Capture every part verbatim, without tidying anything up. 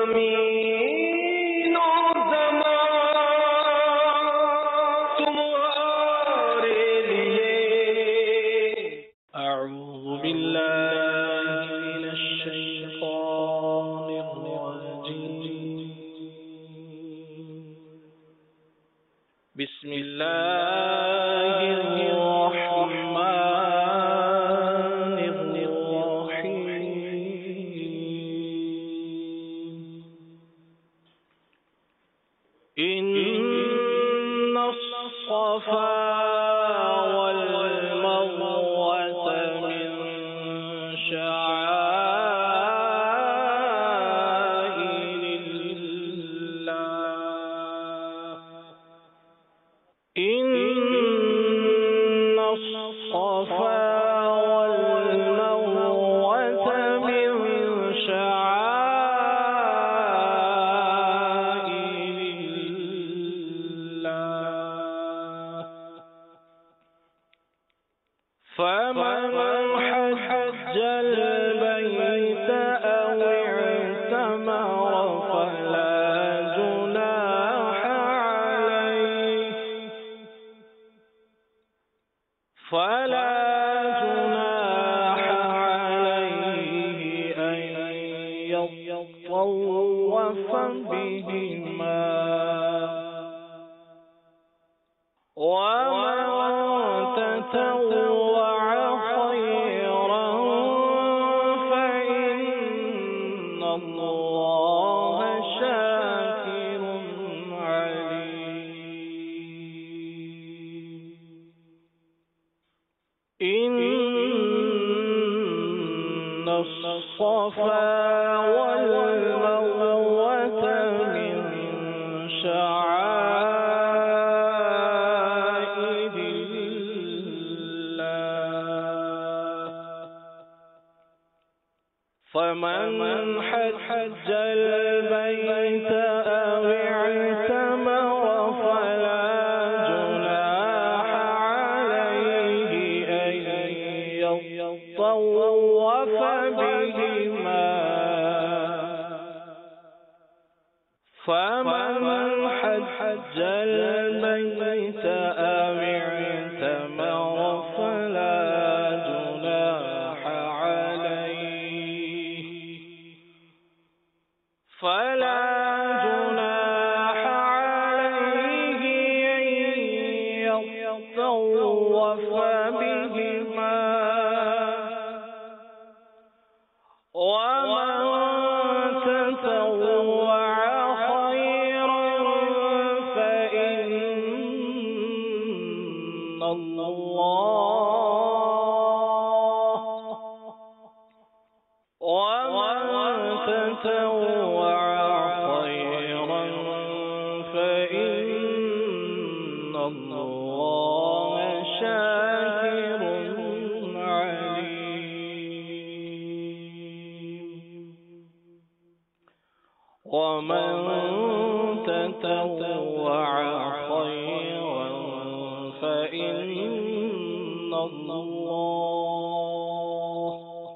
زمین و زمان تمہارے لیے. اعوذ باللہ من الشیطان الرجیم. بسم اللہ الرحمن الرحیم. ان الصفا والمروة من شعائر الله. ان الصفا والمروة من شعائر الله. فمن حج البيت أو اعتمر فلا جناح عليه فلا جناح عليه أن يطوف بهما. ومن تطوع خيرا فإن الله شاكر عليم. إن الصفا والمروة من شعائر الله. فمن حج البيت أو اعتمر فلا جناح عليه أن يطوف بهما. فمن حج البيت أو اعتمر فلا جناح عليه فلا جناح عليه أن يطوف بهما. ومن تطوع خيرا فإن الله ومن تطوع خيرا فإن الله شاكر عليم. ومن تطوع خيرا فإن الله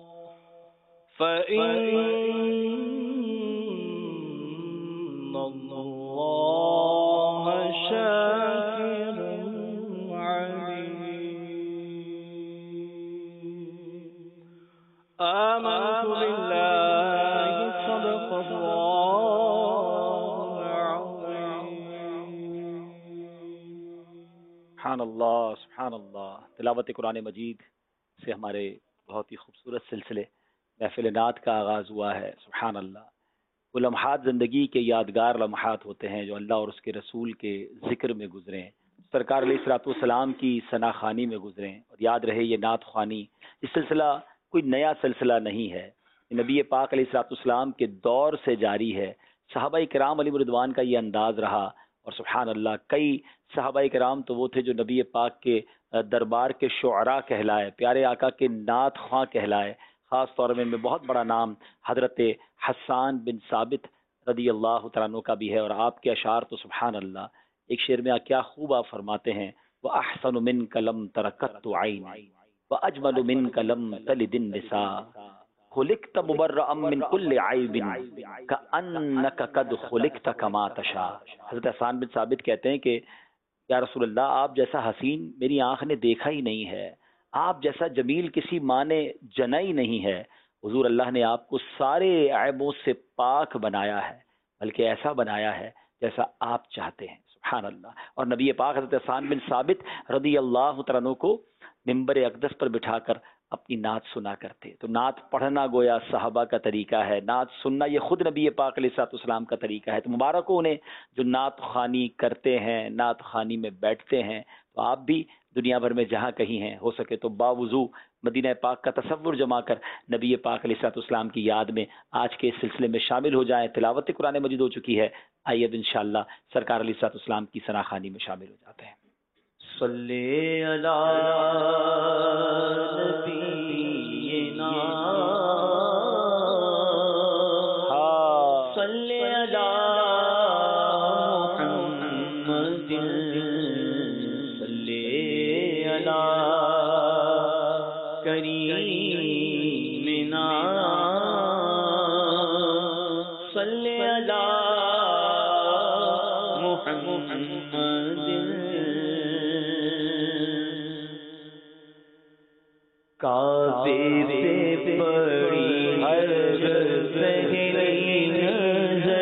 فإن الله شاكر عليم. آمنت بالله صدق الله العظيم. سبحان اللہ سبحان اللہ. تلاوت قرآن مجید سے ہمارے بہت ہی خوبصورت سلسلے محفل نعت کا آغاز ہوا ہے. سبحان اللہ. وہ لمحات زندگی کے یادگار لمحات ہوتے ہیں جو اللہ اور اس کے رسول کے ذکر میں گزرے ہیں، سرکار علیہ الصلوۃ والسلام کی ثنا خوانی میں گزرے ہیں. اور یاد رہے یہ نعت خوانی یہ سلسلہ کوئی نیا سلسلہ نہیں ہے، یہ نبی پاک علیہ الصلوۃ والسلام کے دور سے جاری ہے. صحابہ کرام علیہ رضوان کا یہ انداز رہا. اور سبحان اللہ کئی صحابہ کرام تو وہ تھے جو نبی پاک کے دربار کے شعراء کہلائے، پیارے آقا کے نعت خواں کہلائے. خاص طور میں میں بہت بڑا نام حضرت حسان بن ثابت رضی اللہ تعالیٰ عنہ کا بھی ہے. اور آپ کے اشعار تو سبحان اللہ. ایک شعر میں کیا خوب آپ فرماتے ہیں، وَأَحْسَنُ مِنْكَ لَمْ تَرَكَتُ عَيْنِ وَأَجْمَلُ مِنْكَ لَمْ تَلِدِ النِّسَاء. خلقت مبرأ من كل عیب کأنک قد خلقت کما تشاء. حضرت حسان بن ثابت کہتے ہیں کہ یا رسول اللہ آپ جیسا حسین میری آنکھ نے دیکھا ہی نہیں ہے، آپ جیسا جمیل کسی ماں نے جنا ہی نہیں ہے. حضور اللہ نے آپ کو سارے عیبوں سے پاک بنایا ہے، بلکہ ایسا بنایا ہے جیسا آپ چاہتے ہیں. سبحان اللہ. اور نبی پاک حضرت حسان بن ثابت رضی اللہ تعالیٰ عنہ کو ممبر اقدس پر بٹھا کر اپنی نعت سنا کرتے. تو نعت پڑھنا گویا صحابہ کا طریقہ ہے، نعت سننا یہ خود نبی پاک علیہ الصلوۃ والسلام کا طریقہ ہے. تو مبارک ہو انہیں جو نعت خوانی کرتے ہیں، نعت خوانی میں بیٹھتے ہیں. تو آپ بھی دنیا بھر میں جہاں کہیں ہیں ہو سکے تو باوضو مدینہ پاک کا تصور جما کر نبی پاک علیہ الصلوۃ والسلام کی یاد میں آج کے اس سلسلے میں شامل ہو جائیں. تلاوت قرآن مجید ہو چکی ہے، آئیے اب انشاءاللہ سرکار علیہ الصلوۃ والسلام کی ثنا خوانی میں شامل ہو جاتے ہیں. صلی علی نبینا صلی علی محمد صلی علی کریمنا صلی علی محمد کعبے پہ پڑی ہر پہلی نظر.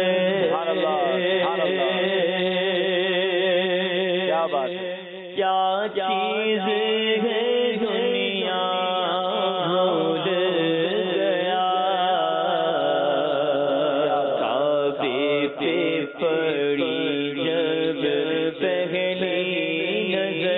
کیا بات ہے، کیا چیز ہے دنیا بھول گیا. کعبے پہ پڑی جب پہلی نظر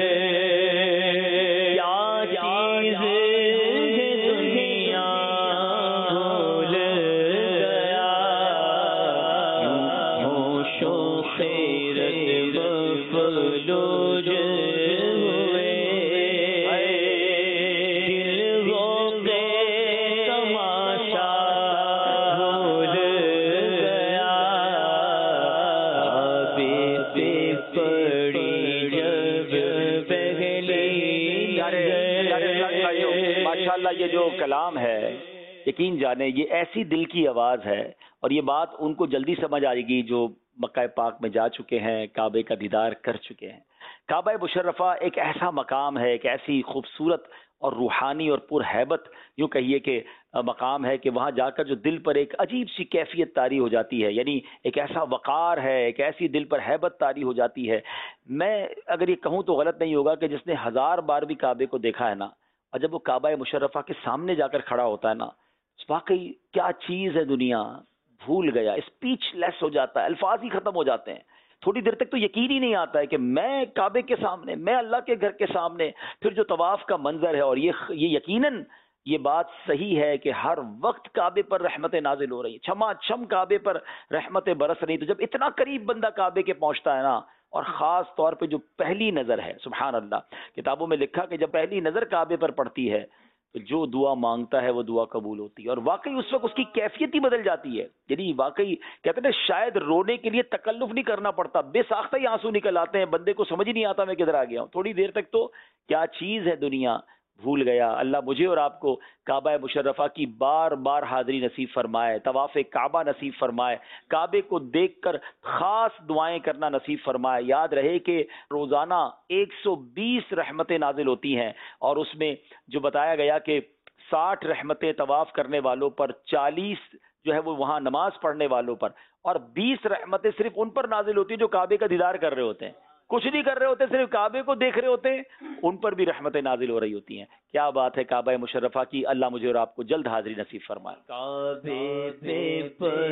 یہ جو کلام ہے یقین جانے یہ ایسی دل کی آواز ہے، اور یہ بات ان کو جلدی سمجھ آئے گی جو مکہ پاک میں جا چکے ہیں، کعبے کا دیدار کر چکے ہیں. کعبہ مشرفہ ایک ایسا مقام ہے، ایک ایسی خوبصورت اور روحانی اور پر ہیبت یوں کہیے کہ مقام ہے کہ وہاں جا کر جو دل پر ایک عجیب سی کیفیت طاری ہو جاتی ہے، یعنی ایک ایسا وقار ہے، ایک ایسی دل پر ہیبت طاری ہو جاتی ہے. میں اگر یہ کہوں تو غلط نہیں ہوگا کہ جس نے ہزار بار بھی کعبے کو دیکھا ہے نا، اور جب وہ کعبہ مشرفہ کے سامنے جا کر کھڑا ہوتا ہے نا، واقعی کیا چیز ہے دنیا، بھول گیا، اسپیچ لیس ہو جاتا ہے، الفاظ ہی ختم ہو جاتے ہیں. تھوڑی دیر تک تو یقین ہی نہیں آتا ہے کہ میں کعبے کے سامنے، میں اللہ کے گھر کے سامنے. پھر جو طواف کا منظر ہے، اور یہ یہ یقیناً یہ بات صحیح ہے کہ ہر وقت کعبے پر رحمتیں نازل ہو رہی ہیں، چھما چھم کعبے پر رحمتیں برس رہی. تو جب اتنا قریب بندہ کعبے کے پہنچتا ہے نا، اور خاص طور پہ جو پہلی نظر ہے، سبحان اللہ، کتابوں میں لکھا کہ جب پہلی نظر کعبے پر پڑتی ہے تو جو دعا مانگتا ہے وہ دعا قبول ہوتی ہے. اور واقعی اس وقت اس کی کیفیت ہی بدل جاتی ہے. یعنی واقعی کہتے ہیں شاید رونے کے لیے تکلف نہیں کرنا پڑتا، بے ساختہ ہی آنسو نکل آتے ہیں، بندے کو سمجھ ہی نہیں آتا میں کدھر آ گیا ہوں. تھوڑی دیر تک تو کیا چیز ہے دنیا، بھول گیا. اللہ مجھے اور آپ کو کعبہ مشرفہ کی بار بار حاضری نصیب فرمائے، طواف کعبہ نصیب فرمائے، کعبے کو دیکھ کر خاص دعائیں کرنا نصیب فرمائے. یاد رہے کہ روزانہ ایک سو بیس رحمتیں نازل ہوتی ہیں، اور اس میں جو بتایا گیا کہ ساٹھ رحمتیں طواف کرنے والوں پر، چالیس جو ہے وہ وہاں نماز پڑھنے والوں پر، اور بیس رحمتیں صرف ان پر نازل ہوتی ہیں جو کعبے کا دیدار کر رہے ہوتے ہیں، کچھ نہیں کر رہے ہوتے، صرف کعبے کو دیکھ رہے ہوتے ہیں، ان پر بھی رحمتیں نازل ہو رہی ہوتی ہیں. کیا بات ہے کعبہ مشرفہ کی. اللہ مجھے اور آپ کو جلد حاضری نصیب فرمائے. کعبے پہ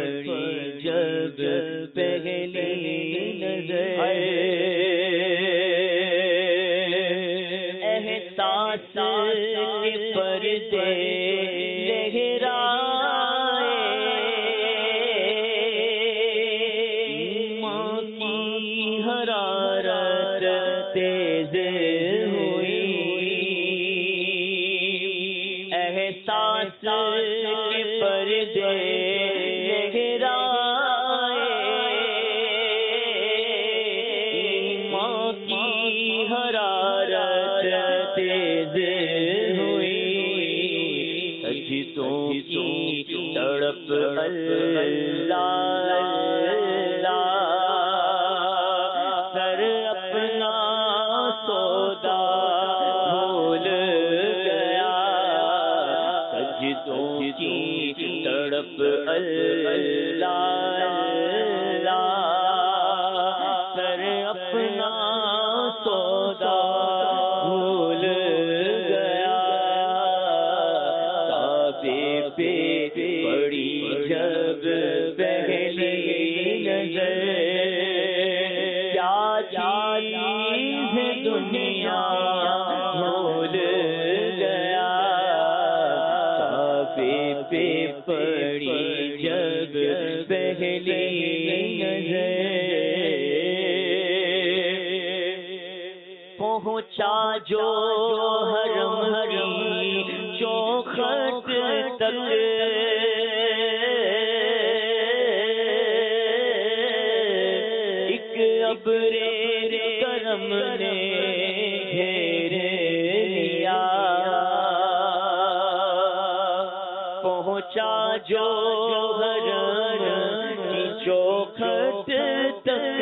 پڑی جب پہلی نظر، احساس کے پردے لہرائے، ماں کی حرارت تیز ہوئی، احساس کے پردے سوچی تڑپ اللہ اللہ سر اپنا سودا بھول گیا کعبے پہ پڑی جب پہلی نظر کیا چیز ہے دنیا بھول گیا کعبے پہ پڑی جب پہلی نظر پہنچا جو حرم کی چوکھٹ تک ایک ابر کرم نے گھیر لیا پہنچا جو حرم کی چوکھٹ تک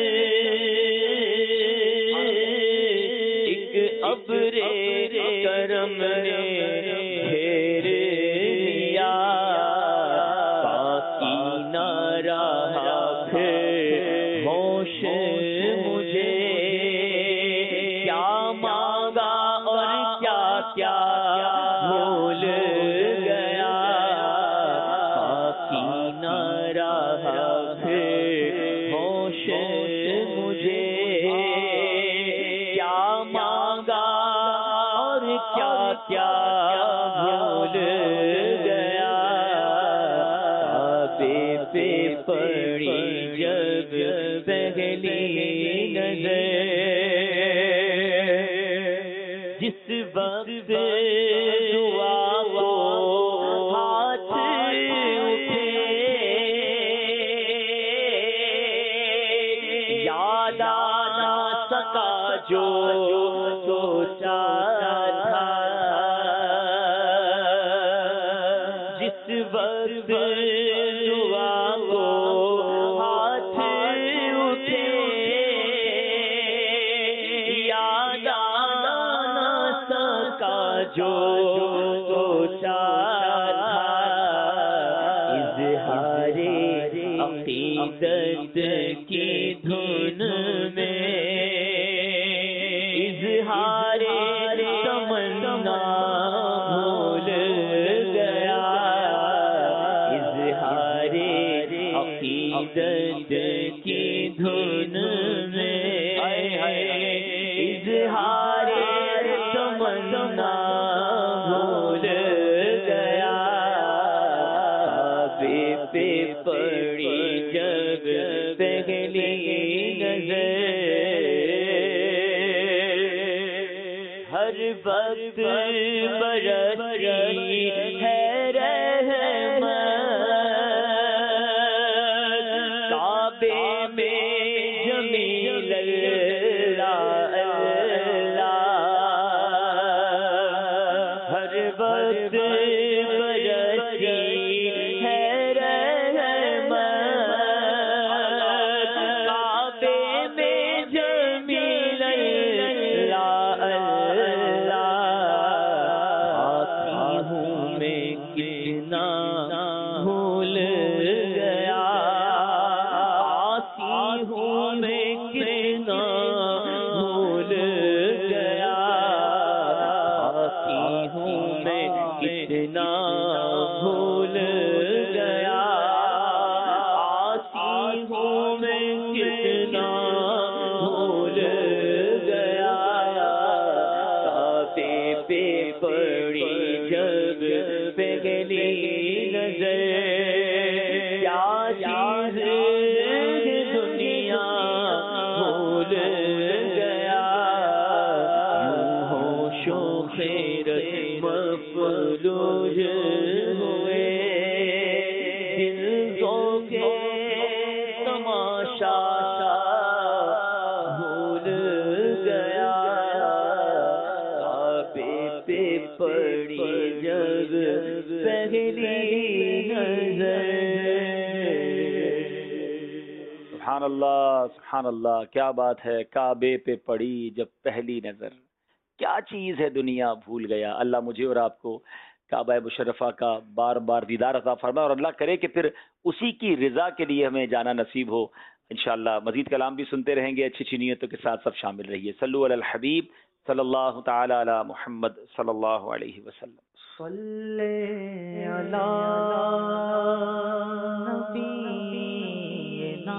ایک ابر کرم نے گھیر لیا باقی نہ رہا پھر ہوش مجھے کیا مانگا اور کیا کیا بھول گیا باقی نہ رہا پھر ہوش مجھے کیا مانگا اور کیا کیا بھول گیا کعبے پہ پڑی جب پہلی نظر جس وقت دعا کو ہاتھ اٹھے یاد آ نہ سکا جو سوچا تھا جس وقت دعا کو ہاتھ اٹھے یاد آ نہ سکا جو سوچا تھا اظہار عقیدت کی دھن میں اظہار تمنا بھول گیا اظہار عقیدت کی دھن میں اظہار تمنا بھول گیا کعبے پہ پڑی جب پہلی نظر ہر وقت برستی ہے رحمت کعبے میں جمیل اللہ اللہ ہر وقت برستی ہے رحمت کعبے میں جمیل اللہ کتنا بھول گیا آسی ہوں میں کتنا بھول گیا آسی ہوں میں کتنا بھول گیا آسی ہوں میں کتنا بھول گیا کعبے پہ پڑی جب پہلی نظر کیا چیز دنیا بھول گیا یوں ہوشوں خیرت مفلوج ہوئے دل ذوق تماشا بھول گیا کعبے پہ پڑی جب پہلی نظر سبحان اللہ سبحان اللہ، کیا بات ہے، کعبے پہ پڑی جب پہلی نظر، کیا چیز ہے دنیا بھول گیا۔ اللہ مجھے اور آپ کو کعبہ مشرفہ کا بار بار دیدار عطا فرمائے، اور اللہ کرے کہ پھر اسی کی رضا کے لیے ہمیں جانا نصیب ہو انشاءاللہ۔ مزید کلام بھی سنتے رہیں گے، اچھی اچھی نیتوں کے ساتھ سب شامل رہیے۔ صلو علی الحبیب صلی اللہ تعالی علی محمد صلی اللہ علیہ وسلم۔ صلی علی نبینا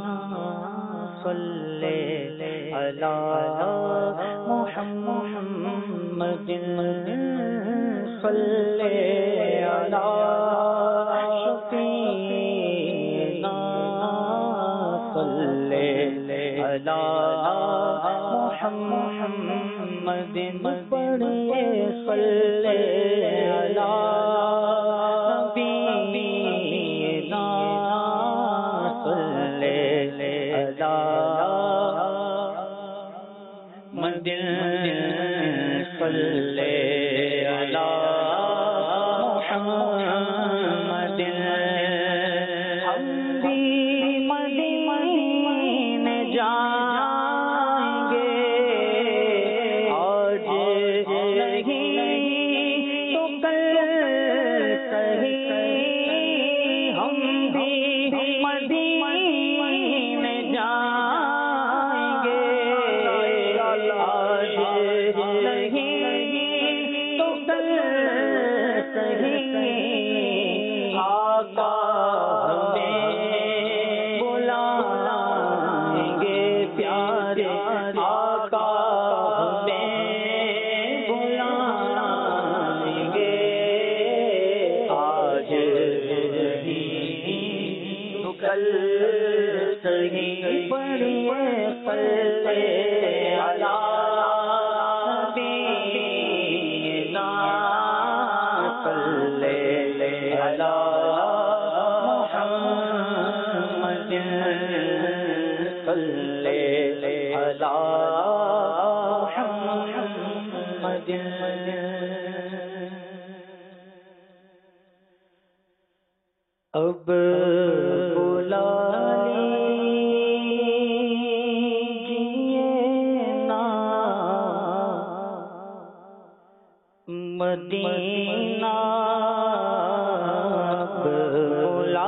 صلی علی محمد صلی علی شفیعنا صلی علی محمد پڑھیے صلی علی نبینا صلی علی مدن صلی علی محمد۔ ہم بھی مدینے جائیں گے، آج نہیں تو کل صحیح، ہم بھی مدینے جائیں گے، آج نہیں تو کل صحیح، آقا ہمیں بلائیں گے پیارے، آقا ہمیں بلائیں گے، آج نہیں تو کل صحیح، پڑھیے صلی علی نبینا صلی علی محمد صلی علی محمد۔ اب بلا لیجیے نا مدینہ، اب بلا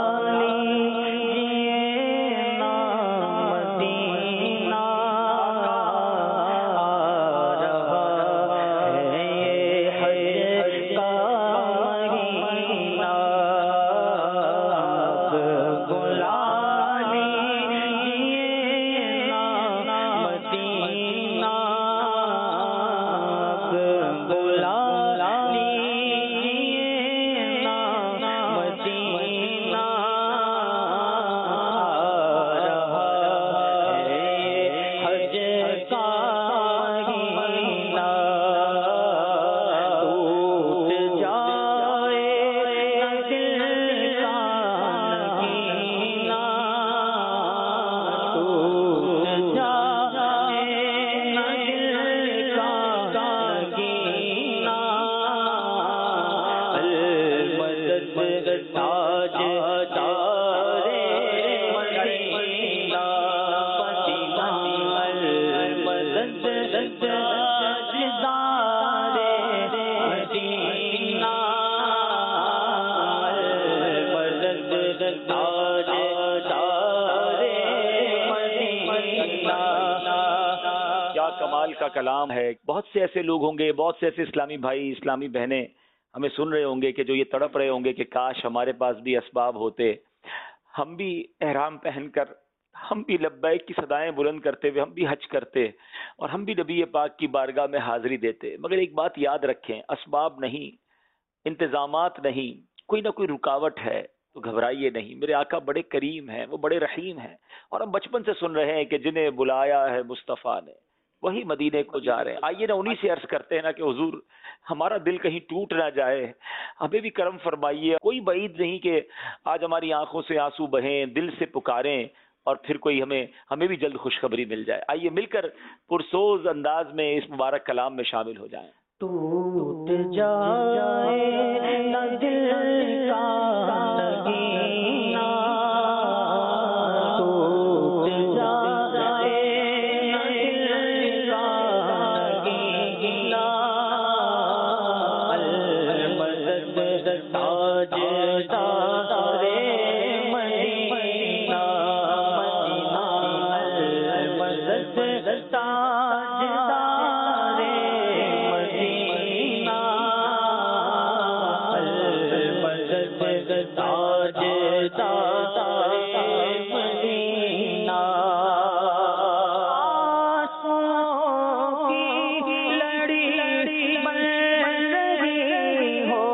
لیجیے نا مدینہ، آ رہا ہے یہ حج کا مہینہ، اب بلا لیجیے نا مدینہ، اب بلا لیجیے نا مدینہ، آ رہا ہے حج کا مہینہ، ٹوٹ جائے نہ دل کا نگینہ، ٹوٹ جائے نہ دل کا نگینہ، المدد تاج تارے مدینہ، مدینہ المدد تاج تارے مدینہ، المدد تاج تارے مدینہ۔ کیا کمال کا کلام ہے۔ بہت سے ایسے لوگ ہوں گے، بہت سے ایسے اسلامی بھائی اسلامی بہنیں ہمیں سن رہے ہوں گے کہ جو یہ تڑپ رہے ہوں گے کہ کاش ہمارے پاس بھی اسباب ہوتے، ہم بھی احرام پہن کر، ہم بھی لبیک کی صدائیں بلند کرتے ہوئے ہم بھی حج کرتے، اور ہم بھی نبی پاک کی بارگاہ میں حاضری دیتے۔ مگر ایک بات یاد رکھیں، اسباب نہیں، انتظامات نہیں، کوئی نہ کوئی رکاوٹ ہے تو گھبرائیے نہیں۔ میرے آقا بڑے کریم ہیں، وہ بڑے رحیم ہیں، اور ہم بچپن سے سن رہے ہیں کہ جنہیں بلایا ہے مصطفیٰ نے وہی مدینے کو جا رہے ہیں۔ آئیے نا انہی سے عرض کرتے ہیں نا کہ حضور ہمارا دل کہیں ٹوٹ نہ جائے، ہمیں بھی کرم فرمائیے۔ کوئی بعید نہیں کہ آج ہماری آنکھوں سے آنسو بہیں، دل سے پکاریں، اور پھر کوئی ہمیں ہمیں بھی جلد خوشخبری مل جائے۔ آئیے مل کر پرسوز انداز میں اس مبارک کلام میں شامل ہو جائیں۔ ٹوٹ جائے نہ دل کا نگینہ، ٹوٹ جائے نہ دل کا نگینہ، تاجدار مدینہ المدد تاجدار مدینہ آنسوؤں کی لڑی بن رہی ہو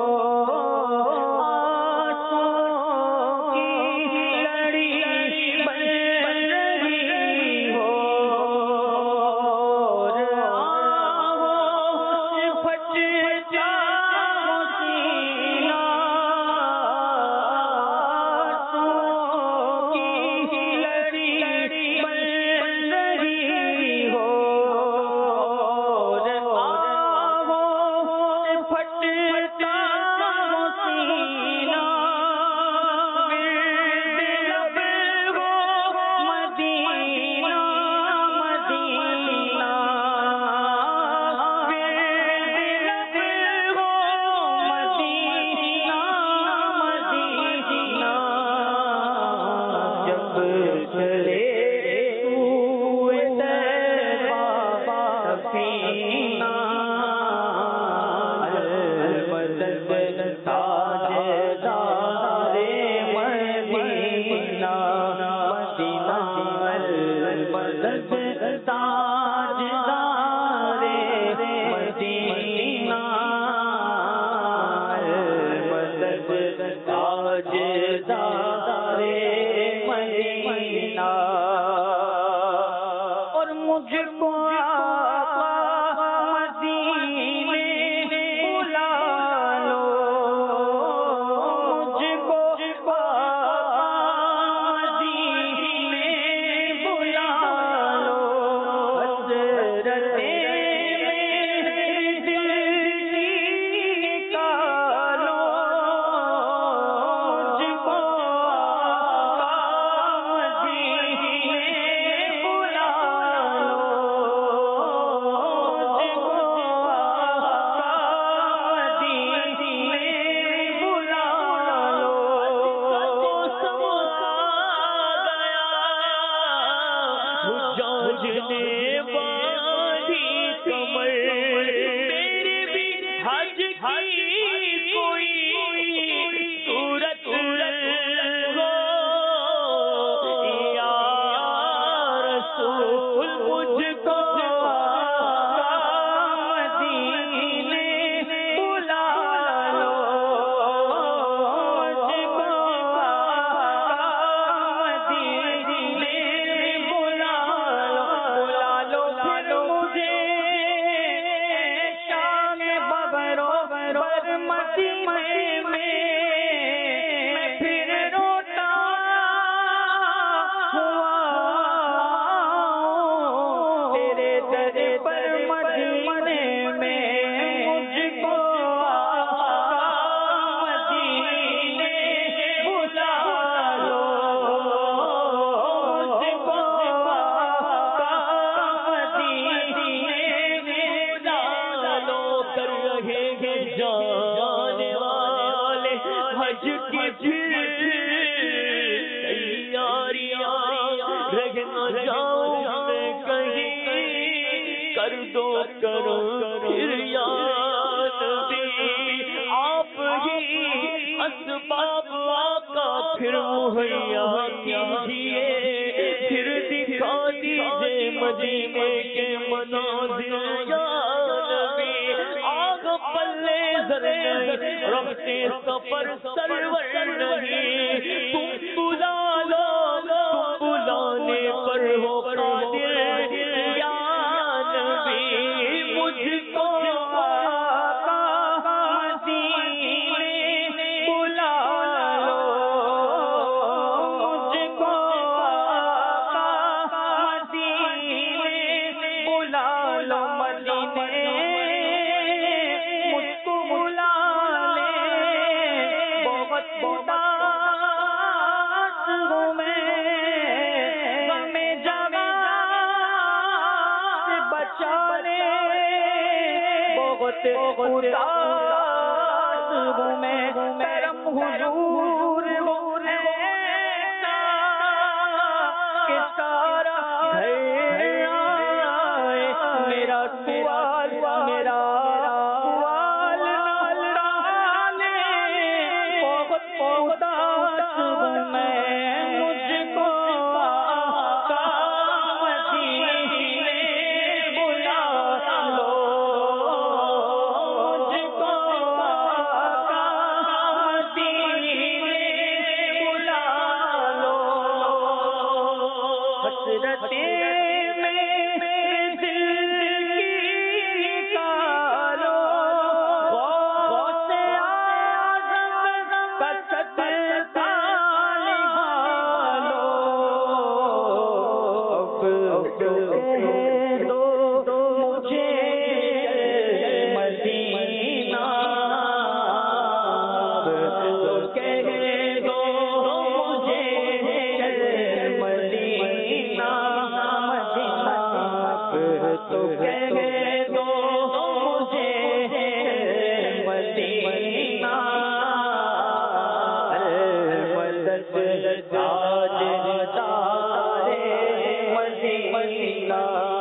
آنسوؤں کی لڑی بن رہی ہو پھٹتا سینہ آنسوؤں کی لڑی بن رہی ہو پھٹتا سینہ ورد لب ہو مدینہ مدینہ ورد لب ہو مدینہ مدینہ جب چلے سوئے طیبہ سفینہ المدد تاجدار مدینہ مدینہ المدد تاجدار مدینہ المدد تاجدار مدینہ اور مجھ کو آقا مدینے بلا لو مجھ کو آقا مدینے بلا لو حضرت میرے دل کی نکالو مجھ کو آقا مدینے بلا لو مجھ کو آقا مدینے بلا لو سما گیا حجاج نے باندھی کمر میرے بھی حج کی کوئی صورت ہو یا رسول مجھ کو آقا مدینے بلا لو مجھ کو آقا مدینے بلا لو بلا لو پھر مجھے شام ببرو بر مدینے میں پھر روتا ہوا تیرے در پر مدینے میں مجھ کو آقا مدینے بلا لو مجھ کو آقا مدینے بلا لو کر رہے ہیں جانے والے حج کی پھر تیاریاں رہ نہ جاؤں میں کہیں کر دو کرو پھر یا نبی آپ ہی اسباب آقا پھر مہیا کیجیے پھر دکھا دیجیے مدینے کے مناظر یا نبی آگ پلے ذرے رکھتے سفر سرور نہیں تم بلا لو تم بلانے پر ہو قادر یا نبی مجھ کو آقا مدینے بلا لو مجھ کو آقا مدینے بلا لو مدینے مجھ کو بلا لے بہت اداس ہوں میں غم جگہ سے بچا لے بہت اداس ہوں میں کرم حضور ہو ایسا کہ سارا گھر حسرتے میں دل کی نکالو، غوث اعظم کا صدقہ نبھالو، اب کہہ دو مجھے مدینہ، اب کہہ دو مجھے مدینہ، مدینہ، اب تو کہہ دو مجھے مدینہ، المدد تاج تارے مدینہ،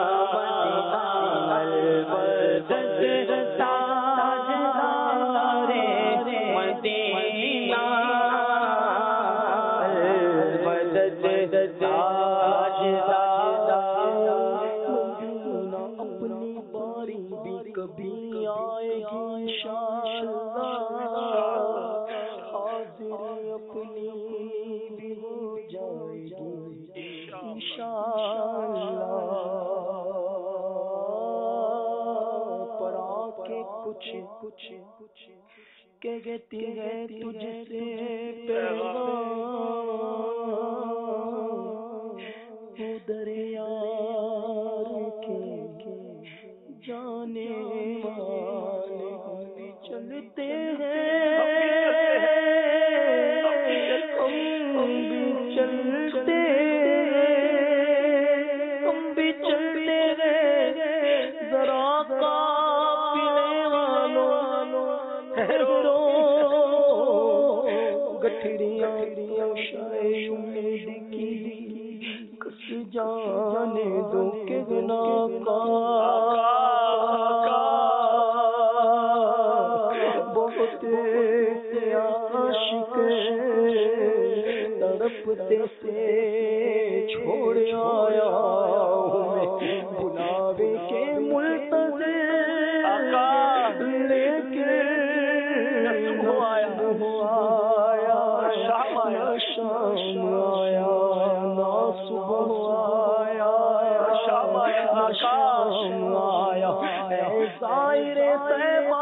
المدد تاج تارے مدینہ، المدد تاج مدینہ، اپنی باری بھی کبھی آئے گی انشاءاللہ، حاضری اپنی بھی ہو جائے گی انشاءاللہ، پر آ کے کچھ کچھ کچھ کہتی ہے تجھ سے پیغام، یار کے جانے والے بھی چلتے ہیں، ہم بھی چلتے ہم بھی چلتے ہیں، ذرا قافلے والوں ٹھہرو، گٹھڑیاں شاید امید کی کس جانے دو کہ گناہ کا بہت سے عاشق تڑپتے سے چھوڑ آیا ہوں میں بلاوے کے منتظر، لیکن آیا شام آیا نہ صبح آیا، شام آیا شام آیا، اے زائر طیبہ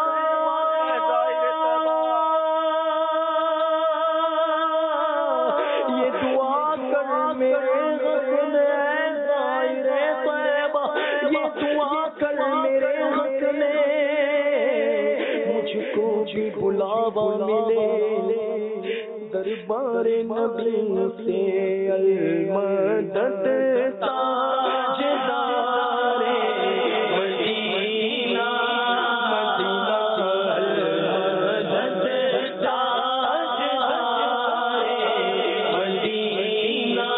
یہ دعا کر میرے حق میں، اے زائر طیبہ یہ دعا کر میرے حق میں، مجھ کو بھی بلاوا ملے دربار نبی سے، المدد تاج دارے مدینہ، مدینہ، المدد تاج دارے مدینہ،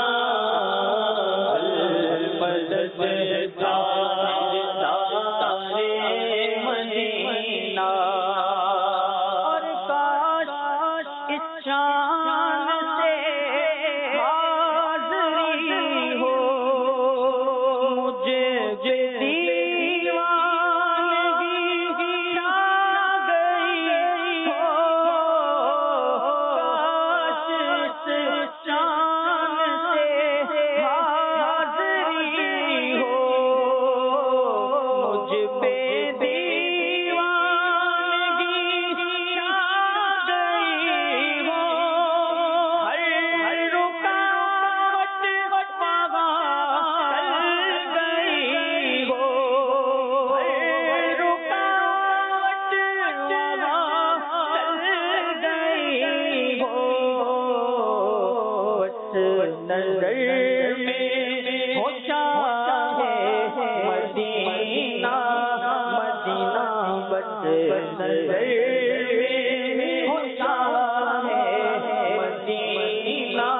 المدد تاج دارے مدینہ، اور کاش اس شان سے حاضری ہو، مجھے دیوانگی چھا گئی ہو، کاش اس شان سے حاضری ہو، مجھ پہ نظر میں ہو چاہے مدینہ، مدینہ، بس نظر میں ہو چاہے مدینہ،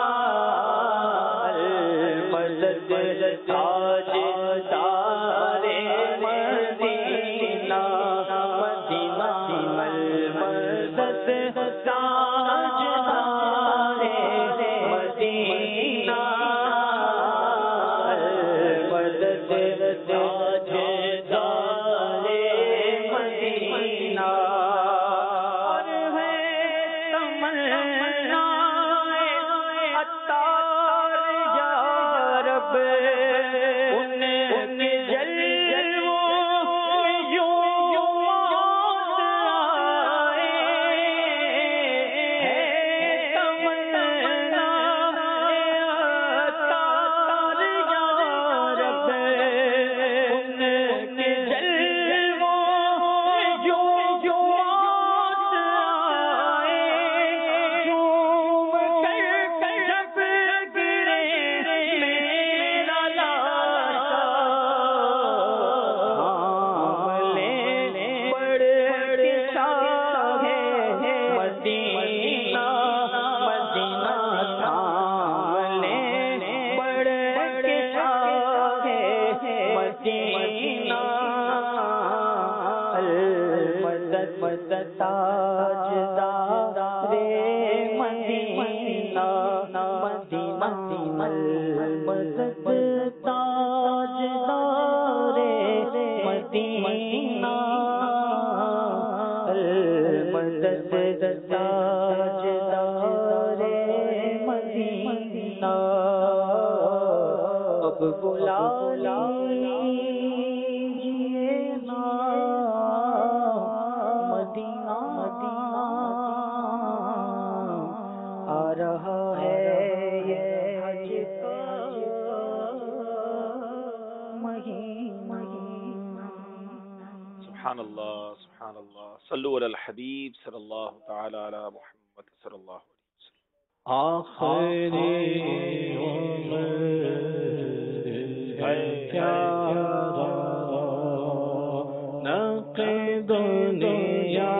المدد تاج دارے مدینہ، مدینہ، المدد تاج دارے مدینہ، المدد تاج دارے مدینہ، اور ہے تمنا عطار یا رب تاجدار مدینہ مدینہ المدد تاجدار مدینہ المدد تاجدار مدینہ اب بلا لیجیے نا مدینہ مدینہ آ رہا ہے یہ حج کا مہینہ. سبحان اللہ سبحان اللہ. صلو علی الحبیب صلی اللہ تعالی علی محمد صلی اللہ علیہ وسلم. آخری عمر ہے کیا نقے دنیا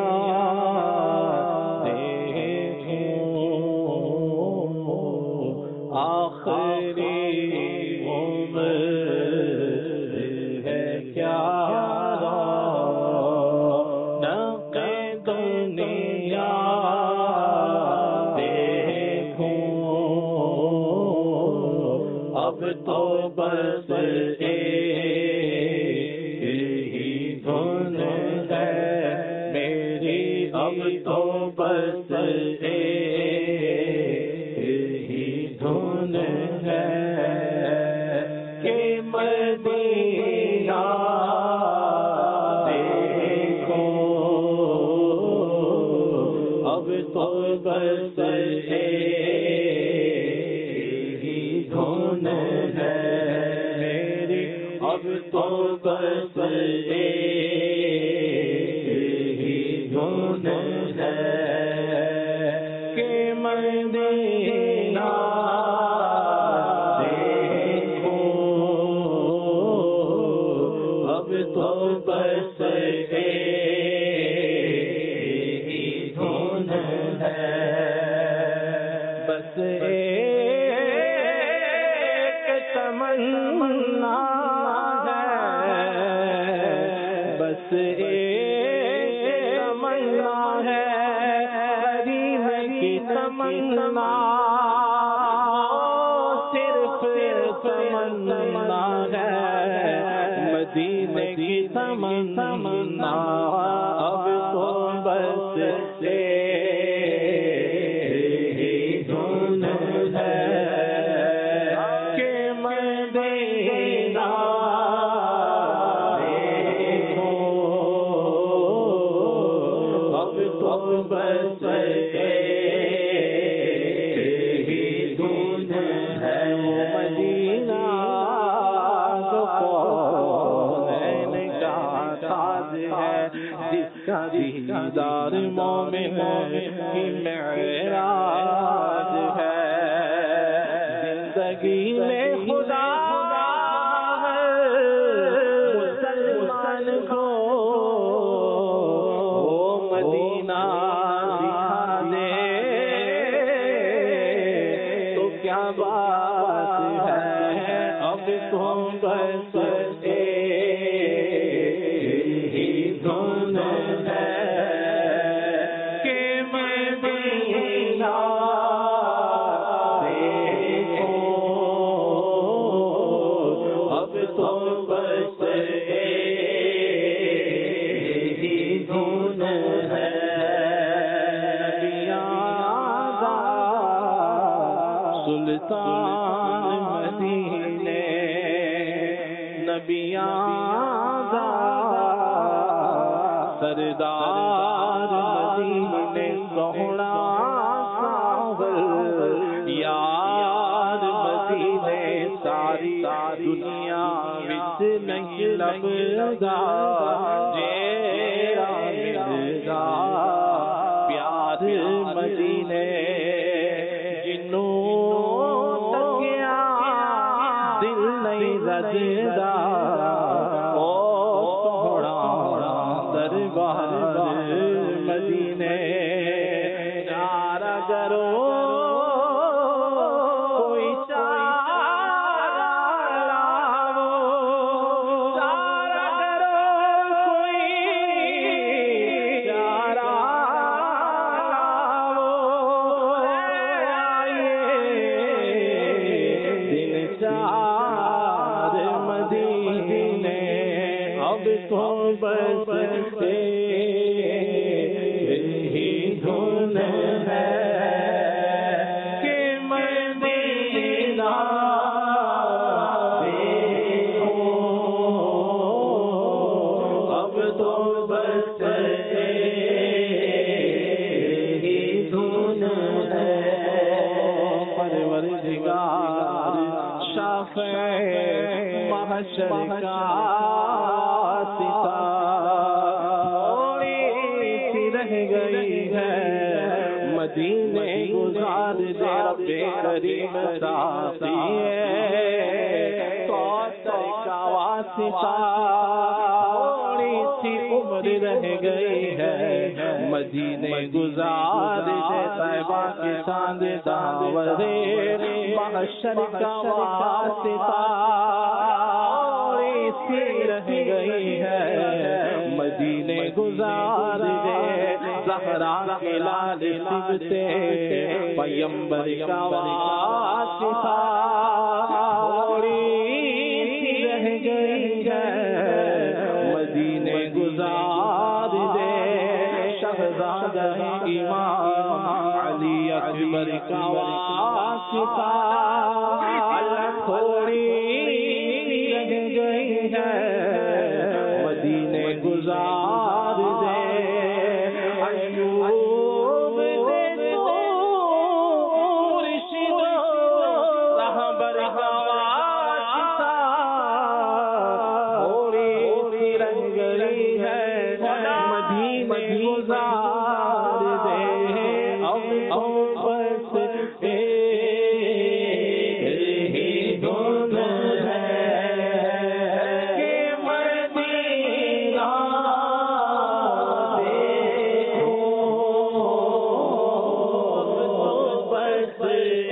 دیکھوں آخری عمر ہے کیا نقے دنیا اب تو بس ایک ہی دھن ہے میری اب تو بس ایک ہی دھن ہے کہ مدینہ دیکھو اب تو بس اب تو بس ایک ہی دھن ہے کہ مدینہ دیکھو اب تو بس ایک ہی دھن ہے بس ایک تمنا بس ایک تمنا ہے مدینے کی تمنا صرف تمنا ہے مدینے کی تمنا اب تو بس ایک ہی دھن ہے کہ مدینہ بس ایک ہی دھن ہے مدینہ تو کون کا تاج ہے جس کا دیدار مومن کی معراج ہے زندگی میں خدا مسلمان کو مدینہ دکھا دے تو کیا بات ہے اب تم بس ایک ہی دھن ہے کہ مدینہ دیکھو اب تم بس ایک ہی دھن ہے سلطان مدینے نبیان دا سردار مدینے سونا ساول یار مدینے ساری دنیا وچ نہیں لبدا جیڑا ملدا پیار مدینے رجدا او سونا دربار مدینے چارہ کرو کوئی چارہ لاو چارہ کرو کوئی چارہ دلدار مدینے اب تو بس ہی دھن ہے کہ مدینہ اب تو بس ہی دھن ہے پروردگار شافع محشر کا رہ گئی ہے مدینے گزار دے رب کریم ساقیے کوثر کا واسطہ تھوڑی سی عمر رہ گئی ہے مدینے گزار دے طیبہ کے چاند داورے محشر کا واسطہ تھوڑی سی رہ گئی ہے مدینے گزار دے زہرا کے لال سبتے پیمبر کا واسطہ تھوڑی سی رہ گئی ہے مدینے گزار دے شہزادہ امام علی اکبر کا واسطہ اللہ تھوڑی سی رہ گئی ہے مدینے گزار دے ایوب دے تو مرشد رہبر کا واسطہ تھوڑی سی رہ گئی ہے مدینے گزار دے اب تو بس ہی دھن ہے کہ مدینہ بس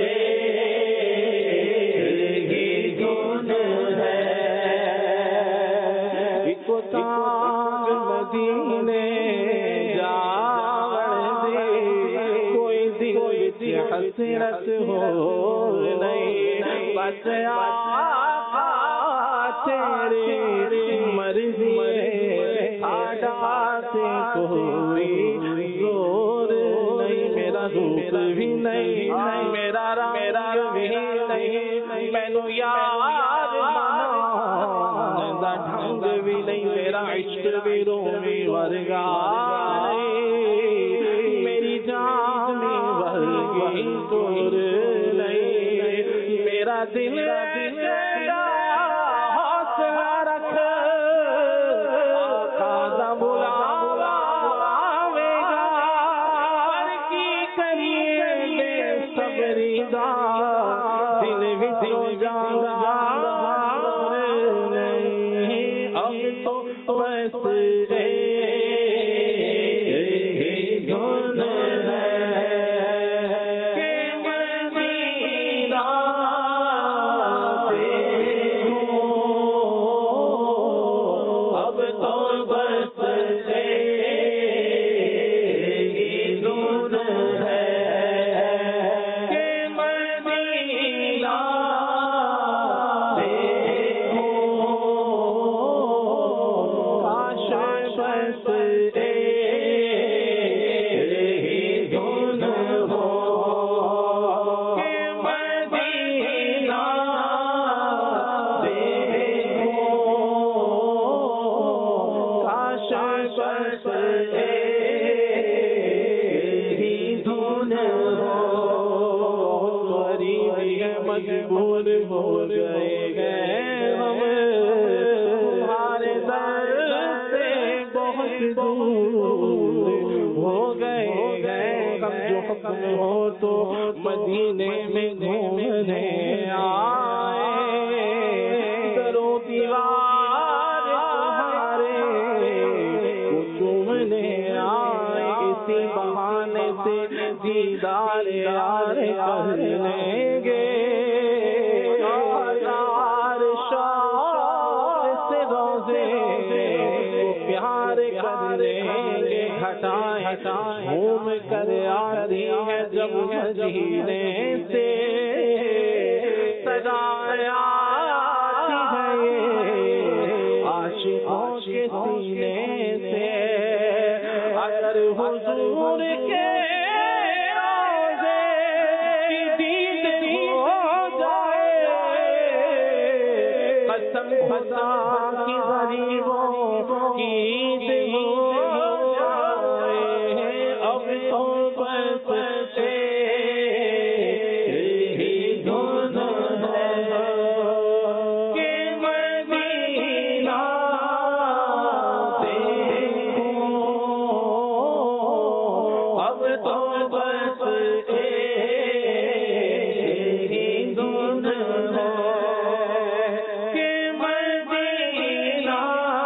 ہی دھن ہے ایک تانگ مدینے جاون دے کوئی دل وچ حسرت ہو نہیں بس آقا تیرے مرضی آڈا سے کوئی زور نہیں میرا روپ بھی نہیں میرا رنگ بھی نہیں مینو یار مانا ڈھنگ بھی نہیں میرا عشق بھی رومی ورگا نہیں میری جانی ورگی دور نہیں میرا دل تیرا حوصلہ رکھ آقا بلاوا آوے گا پر کی کریے بے صبری دا دل وچ جانا نہیں اب تو بس دھن ہے کہ مدینہ اب تو بس دھن ہے کہ مدینہ کاش بس دھن ہو کہ مدینہ کاش بس دھن ہو غریب مجبور ہو گئے گئے ہم تمہارے در سے بہت دور ہو گئے گئے ہم جو حکم ہو تو مدینے میں گھومنے آئے درو دیوار تمہارے کو چومنے آئے اسی بہانے سے دیدار یار کر لیں گے ہزار شوق سے روزے پیار کر لیں گے گھٹائیں گھوم کر آتی ہے جب مدینے سے سجایا خدا کی غریبوں کی عید ہو جائے، اب تو بس تیری دھن ہے کہ مدینہ دیکھوں، اب تو بس تیری دھن ہے کہ مدینہ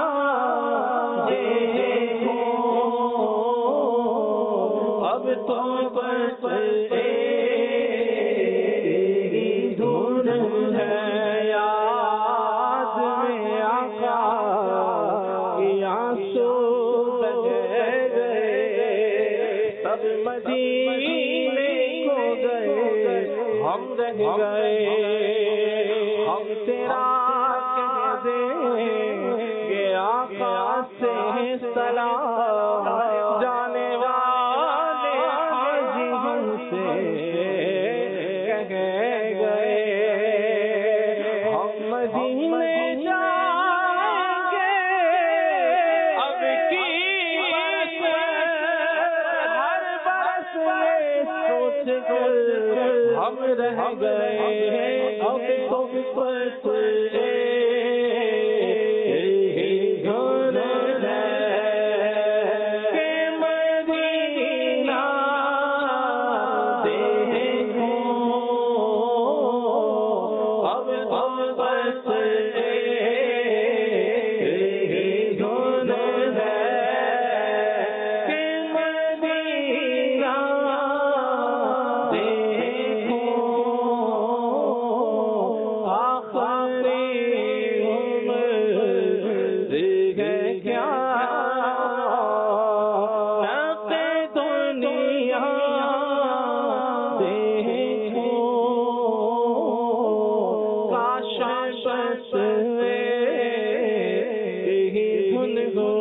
دیکھوں، اب تو بس تیری دھن ہے۔ یاد میں آقا کی آنسو بہہ گئے، سب مدینے کو گئے، ہم رہ گئے، ہم تیرا کہہ دیں گے آقا سے سلام، جانے والے حاجی ہم سے کہہ گئے، ہم مدینے جائیں گے، اب کی ہر برس میں سوچ کر ہم رہ گئے، اب تو بس تیری دھن ہے کہ مدینہ دیکھوں، اب تو بس تیری دھن ہے کہ مدینہ دیکھوں، آخری عمر ہے کیا نقد دنیا دیکھوں، کاش بس یہی دھن ہو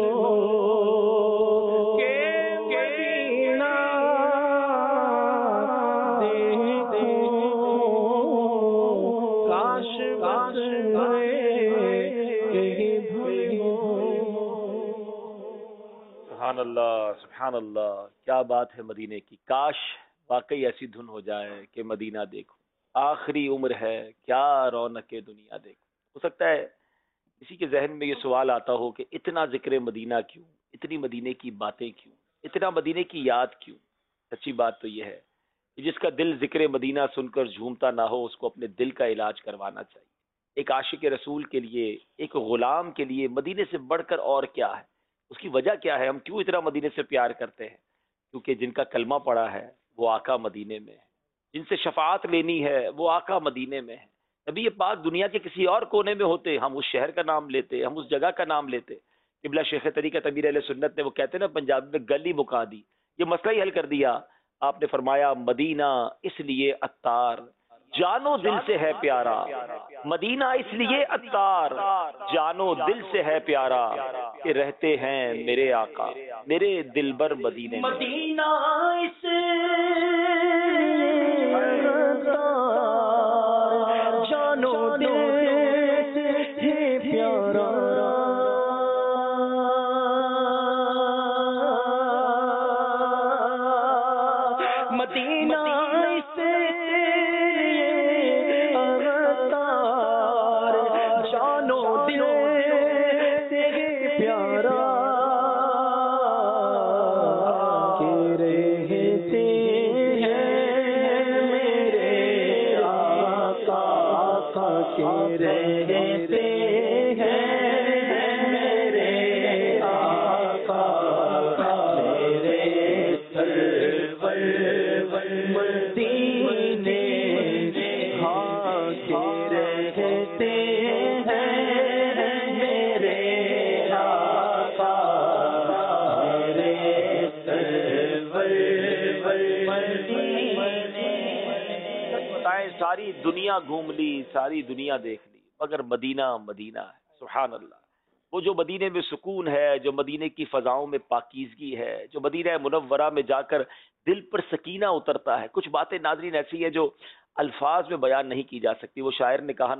کہ مدینہ دیکھوں، کاش بس یہی دھن ہو۔ سبحان اللہ، سبحان اللہ، کیا بات ہے مدینے کی، کاش واقعی ایسی دھن ہو جائے کہ مدینہ دیکھو، آخری عمر ہے کیا رونق دنیا دیکھو۔ ہو سکتا ہے کسی کے ذہن میں یہ سوال آتا ہو کہ اتنا ذکر مدینہ کیوں، اتنی مدینے کی باتیں کیوں، اتنا مدینے کی یاد کیوں؟ سچی بات تو یہ ہے کہ جس کا دل ذکر مدینہ سن کر جھومتا نہ ہو، اس کو اپنے دل کا علاج کروانا چاہیے۔ ایک عاشق رسول کے لیے، ایک غلام کے لیے مدینے سے بڑھ کر اور کیا ہے؟ اس کی وجہ کیا ہے؟ ہم کیوں اتنا مدینے سے پیار کرتے ہیں؟ کیونکہ جن کا کلمہ پڑا ہے وہ آقا مدینے میں ہے، جن سے شفاعت لینی ہے وہ آقا مدینے میں ہے۔ نبی پاک دنیا کے کسی اور کونے میں ہوتے، ہم اس شہر کا نام لیتے، ہم اس جگہ کا نام لیتے۔ قبلہ شیخ طریقت امیر اہل سنت نے، وہ کہتے ہیں نا پنجابی میں، گلی مکا دی، یہ مسئلہ ہی حل کر دیا۔ آپ نے فرمایا مدینہ اس لیے عطار جانو دل سے ہے پیارا، مدینہ اس لیے عطار جانو دل سے ہے پیارا، کہ رہتے ہیں میرے آقا میرے دلبر مدینے میں۔ مدینہ اس جانو دل سے پیارا، مدینہ اس عطار جانو دل سے پیارا، کہ رہتے ہیں میرے آقا، کہ رہتے ہیں میرے آقا، میرے سرور مدینے، ہاں کہ رہتے ہیں میرے آقا، میرے سرور مدینے۔ بتائیں، ساری دنیا گھوم لی، ساری دنیا دیکھ لی، مگر مدینہ مدینہ ہے۔ سبحان اللہ، وہ جو مدینے میں سکون ہے، جو مدینے کی فضاؤں میں پاکیزگی ہے، جو مدینہ منورہ میں جا کر دل پر سکینہ اترتا ہے۔ کچھ باتیں ناظرین ایسی ہیں جو الفاظ میں بیان نہیں کی جا سکتی۔ وہ شاعر نے کہا نا،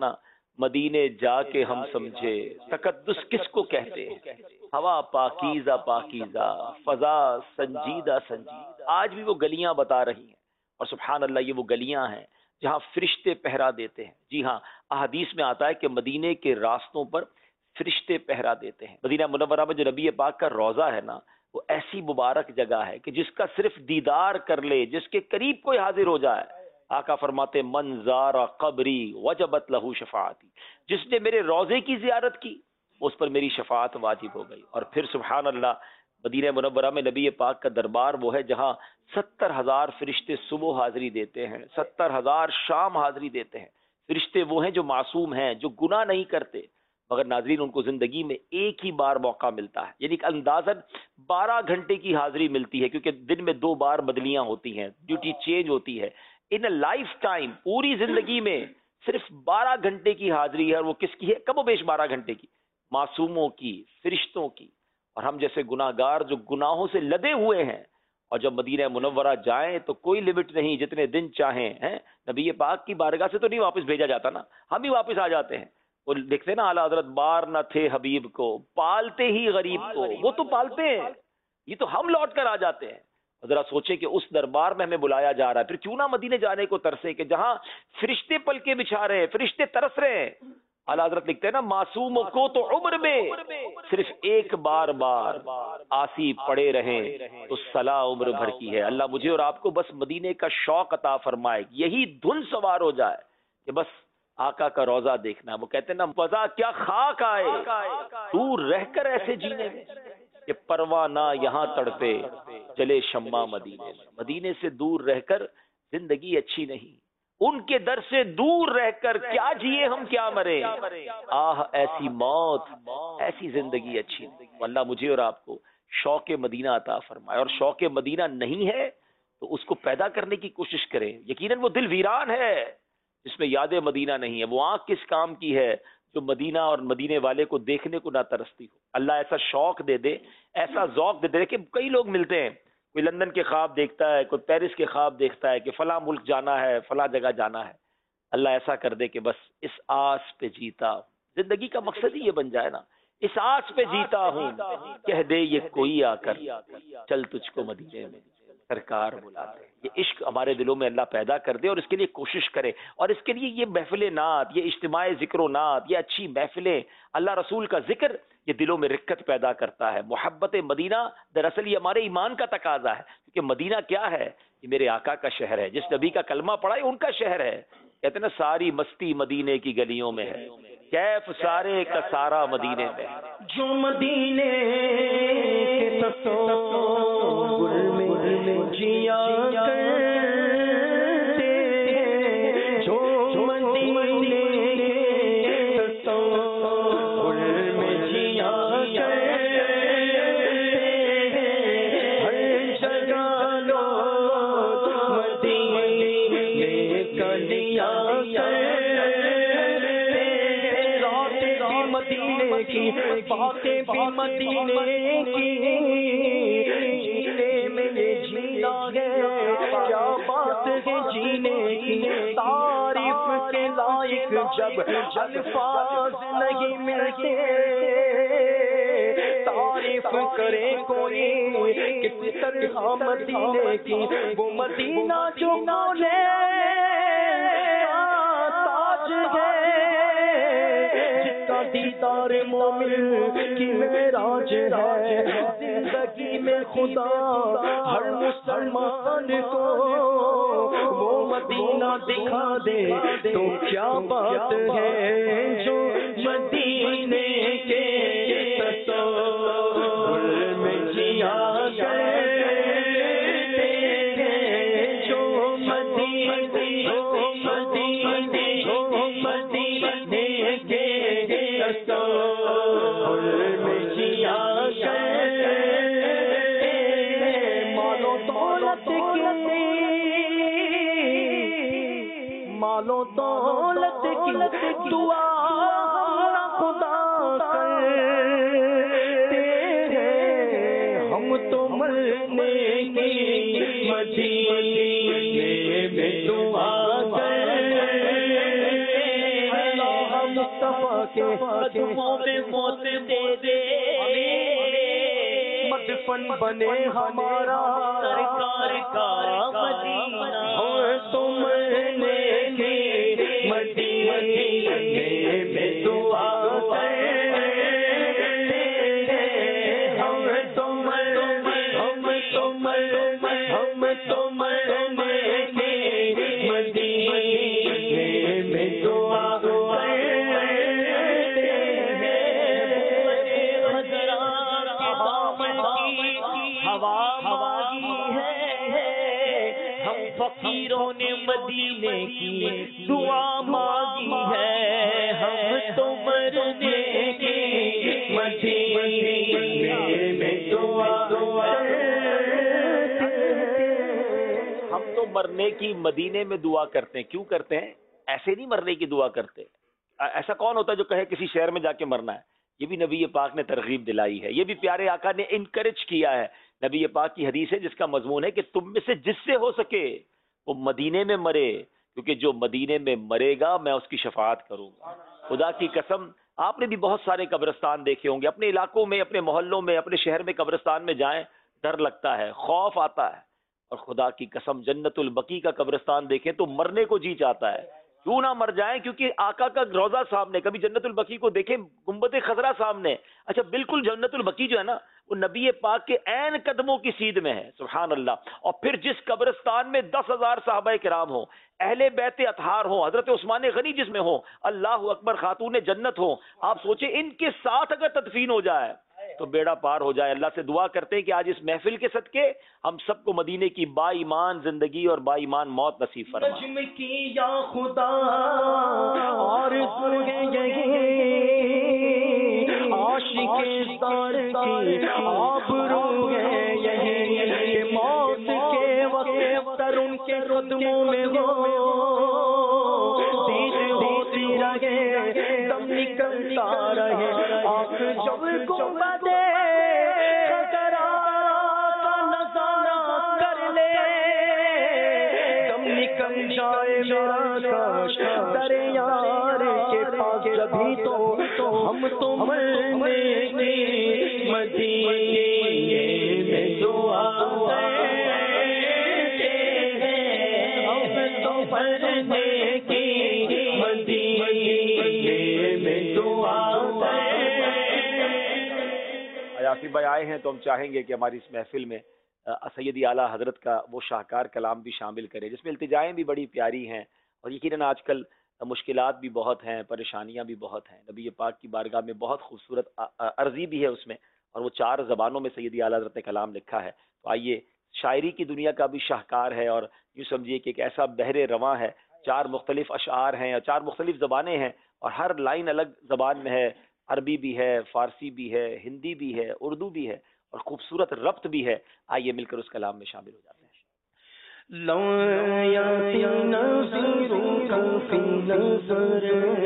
مدینے جا کے ہم سمجھے تقدس کس کو کہتے ہیں، ہوا پاکیزہ پاکیزہ، فضا سنجیدہ سنجیدہ۔ آج بھی وہ گلیاں بتا رہی ہیں، اور سبحان اللہ یہ وہ گلیاں ہیں جہاں فرشتے پہرا دیتے ہیں۔ جی ہاں، احادیث میں آتا ہے کہ مدینے کے راستوں پر فرشتے پہرا دیتے ہیں۔ مدینہ منورہ میں جو نبی پاک کا روضہ ہے نا، وہ ایسی مبارک جگہ ہے کہ جس کا صرف دیدار کر لے، جس کے قریب کوئی حاضر ہو جائے، آقا فرماتے من زار قبری وجبت لہو شفاعتی، جس نے میرے روضے کی زیارت کی اس پر میری شفاعت واجب ہو گئی۔ اور پھر سبحان اللہ، مدینہ منورہ میں نبی پاک کا دربار وہ ہے جہاں ستر ہزار فرشتے صبح حاضری دیتے ہیں، ستر ہزار شام حاضری دیتے ہیں۔ فرشتے وہ ہیں جو معصوم ہیں، جو گناہ نہیں کرتے، مگر ناظرین ان کو زندگی میں ایک ہی بار موقع ملتا ہے، یعنی کہ اندازاً بارہ گھنٹے کی حاضری ملتی ہے، کیونکہ دن میں دو بار بدلیاں ہوتی ہیں، ڈیوٹی چینج ہوتی ہے۔ ان اے لائف ٹائم، پوری زندگی میں صرف بارہ گھنٹے کی حاضری ہے، اور وہ کس کی ہے؟ کم و بیش بارہ گھنٹے کی، معصوموں کی، فرشتوں کی۔ اور ہم جیسے گناہ گار جو گناہوں سے لدے ہوئے ہیں، اور جب مدینہ منورہ جائیں تو کوئی لمٹ نہیں، جتنے دن چاہیں ہیں۔ نبی پاک کی بارگاہ سے تو نہیں واپس بھیجا جاتا نا، ہم ہی واپس آ جاتے ہیں۔ وہ دیکھتے نا اعلیٰ حضرت، بار نہ تھے حبیب کو پالتے ہی غریب کو، وہ تو پالتے ہیں، یہ تو ہم لوٹ کر آ جاتے ہیں۔ ذرا سوچیں کہ اس دربار میں ہمیں بلایا جا رہا ہے، پھر کیوں نہ مدینے جانے کو ترسے کہ جہاں فرشتے پلکے بچھا رہے ہیں، فرشتے ترس رہے ہیں۔ اعلیٰ حضرت لکھتے ہیں نا، معصوموں کو تو عمر میں صرف ایک بار بار آسی پڑے رہیں تو صلاح عمر بھر کی ہے۔ اللہ مجھے اور آپ کو بس مدینے کا شوق عطا فرمائے، یہی دھن سوار ہو جائے کہ بس آقا کا روضہ دیکھنا۔ وہ کہتے ہیں نا، فضا کیا خاک آئے دور رہ کر ایسے جینے میں کہ پروانہ یہاں تڑپے چلے شمع مدینے میں۔ مدینے سے دور رہ کر زندگی اچھی نہیں، ان کے در سے دور رہ کر کیا جیے ہم کیا مرے، آہ ایسی موت ایسی زندگی اچھی نہیں۔ اللہ مجھے اور آپ کو شوق مدینہ عطا فرمائے، اور شوق مدینہ نہیں ہے تو اس کو پیدا کرنے کی کوشش کریں۔ یقیناً وہ دل ویران ہے جس میں یاد مدینہ نہیں ہے، وہ آنکھ کس کام کی ہے جو مدینہ اور مدینے والے کو دیکھنے کو نہ ترستی ہو۔ اللہ ایسا شوق دے دے، ایسا ذوق دے دے کہ کئی لوگ ملتے ہیں، کوئی لندن کے خواب دیکھتا ہے، کوئی پیرس کے خواب دیکھتا ہے کہ فلاں ملک جانا ہے، فلاں جگہ جانا ہے۔ اللہ ایسا کر دے کہ بس اس آس پہ جیتا ہوں، زندگی کا مقصد ہی یہ بن جائے نا، اس آس پہ جیتا ہوں، کہہ دے یہ کوئی آ کر چل تجھ کو مدینے میں سرکار بلاتے ہیں۔ یہ عشق ہمارے دلوں میں اللہ پیدا کر دے، اور اس کے لیے کوشش کرے، اور اس کے لیے یہ محفل نعت، یہ اجتماع ذکر و نعت، یہ اچھی محفلیں، اللہ رسول کا ذکر، یہ دلوں میں رکت پیدا کرتا ہے۔ محبت مدینہ دراصل یہ ہمارے ایمان کا تقاضا ہے، کیونکہ مدینہ کیا ہے؟ یہ میرے آقا کا شہر ہے، جس نبی کا کلمہ پڑھا ہے ان کا شہر ہے۔ کہتے ہیں نا، ساری مستی مدینے کی گلیوں میں ہے، کیف سارے کا سارا مدینے میں ہے۔ جو مدینے کے تصور میں جیا کرتے ہیں، جو مدینے کے تصور میں جیا کرتے ہیں، ہر جگہ لوگ مدینے کا لیا مدینے کی باتیں بھی مدینے کی، جینے میں یہ جینا ہے کیا بات ہے جینے کی، تعریف کے لائق جب الفاظ نہیں ملتے، تعریف کرے کوئی کس طرح مدینے کی، وہ مدینہ جو مولے تاج ہے، دیدار مومن کی معراج ہے، زندگی میں خدا ہر مسلمان کو وہ مدینہ دکھا دے تو کیا بات ہے، جو مدینے کے تصور میں جیا کرتے ہیں، جو مدینے جو مدینے جو مدینے کے تصور میں جیا کرتے ہیں، مالو دولت کی مالو دولت کی دعا خدا کرتے ہیں، ہم تو مرنے کی مدینے میں دعا کرتے ہیں، ہم مصطفیٰ کے قدموں میں موت دے دے مدفن بنے ہمارا سرکار کا مدینہ تم نے کی مدینے میں دعا فقیروں نے مدینے کی دعا مانگی ہے ہم تو مرنے کی مدینے میں دعا ہم تو مرنے کی مدینے میں دعا کرتے ہیں. کیوں کرتے ہیں؟ ایسے نہیں مرنے کی دعا کرتے. ایسا کون ہوتا ہے جو کہے کسی شہر میں جا کے مرنا ہے؟ یہ بھی نبی پاک نے ترغیب دلائی ہے, یہ بھی پیارے آقا نے انکریج کیا ہے. نبی پاک کی حدیث ہے جس کا مضمون ہے کہ تم میں سے جس سے ہو سکے وہ مدینے میں مرے, کیونکہ جو مدینے میں مرے گا میں اس کی شفاعت کروں گا. خدا کی قسم آپ نے بھی بہت سارے قبرستان دیکھے ہوں گے اپنے علاقوں میں, اپنے محلوں میں, اپنے شہر میں قبرستان میں جائیں ڈر لگتا ہے, خوف آتا ہے. اور خدا کی قسم جنت البقیع کا قبرستان دیکھیں تو مرنے کو جی چاہتا ہے. کیوں نہ مر جائیں, کیونکہ آقا کا روضہ سامنے. کبھی جنت البقیع کو دیکھیں, گنبد خضرا سامنے. اچھا بالکل جنت البقیع جو ہے نا وہ نبی پاک کے عین قدموں کی سیدھ میں ہے. سبحان اللہ. اور پھر جس قبرستان میں دس ہزار صحابہ کرام ہوں, اہل بیت اطہار ہوں, حضرت عثمان غنی جس میں ہوں, اللہ اکبر, خاتون جنت ہوں, آپ سوچیں ان کے ساتھ اگر تدفین ہو جائے تو بیڑا پار ہو جائے. اللہ سے دعا کرتے ہیں کہ آج اس محفل کے صدقے ہم سب کو مدینے کی با ایمان زندگی اور با ایمان موت نصیب فرما. نجم کی یا خدا اور عاشق سار کی آبرو ہے یہی موت کے وقت تر ان کے قدموں میں ہو دید ہوتی رہے دم نکلتا رہے آنکھ جب گنبد خضرا کا نظارہ کر لے دم نکل جائے میرا کاش در یار کے پاس جبھی تو ہم تو مرنے کی مدینے میں دعا کرتے ہیں ہم تو مرنے کی مدینے میں دعا آصف بھائی آئے ہیں تو ہم چاہیں گے کہ ہماری اس محفل میں سیدی اعلیٰ حضرت کا وہ شاہکار کلام بھی شامل کرے جس میں التجائیں بھی بڑی پیاری ہیں. اور یقیناً آج کل مشکلات بھی بہت ہیں, پریشانیاں بھی بہت ہیں. نبی پاک کی بارگاہ میں بہت خوبصورت عرضی بھی ہے اس میں, اور وہ چار زبانوں میں سیدی اعلیٰ حضرت نے کلام لکھا ہے. تو آئیے, شاعری کی دنیا کا بھی شاہکار ہے اور یوں سمجھیے کہ ایک ایسا بحر رواں ہے. چار مختلف اشعار ہیں اور چار مختلف زبانیں ہیں اور ہر لائن الگ زبان میں ہے. عربی بھی ہے, فارسی بھی ہے, ہندی بھی ہے, اردو بھی ہے اور خوبصورت ربط بھی ہے. آئیے مل کر اس کلام میں شامل ہو جاتے ہیں. لو یاتی نظرک فی نظر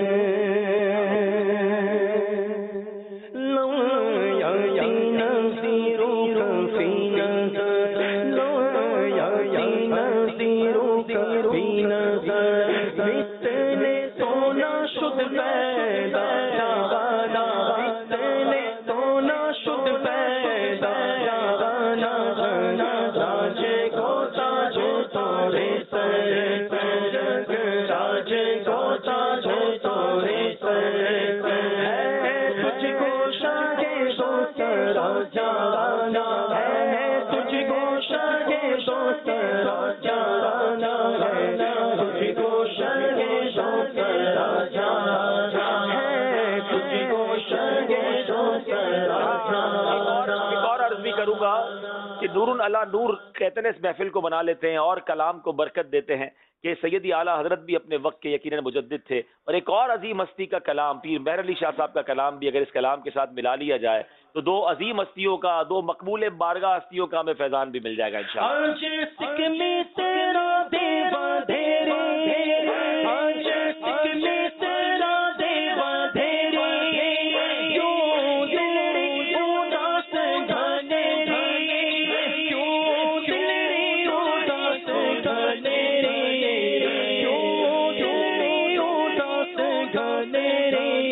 لو یاتی نظرک فی نظر لو یاتی نظرک فی نظر مثل سونا شد پیدا جانا مثل سونا شد پیدا جانا راج کو تاج تورے سر راج کو تاج تورے سر ہے تجھ کو شاہ دوسرا جانا ہے تجھ کو شاہ دوسرا جانا ہے تجھ کو شاہ دوسرا جانا ہے تجھ کو شاہ دوسرا جانا. ایک اور عرض بھی کروں گا کہ نور علی نور کہتے ہیں اس محفل کو بنا لیتے ہیں اور کلام کو برکت دیتے ہیں کہ سیدی اعلیٰ حضرت بھی اپنے وقت کے یقیناً مجدد تھے. اور ایک اور عظیم ہستی کا کلام پیر مہر علی شاہ صاحب کا کلام بھی اگر اس کلام کے ساتھ ملا لیا جائے تو دو عظیم ہستیوں کا, دو مقبول بارگاہ ہستیوں کا ہمیں فیضان بھی مل جائے گا انشاءاللہ. میرے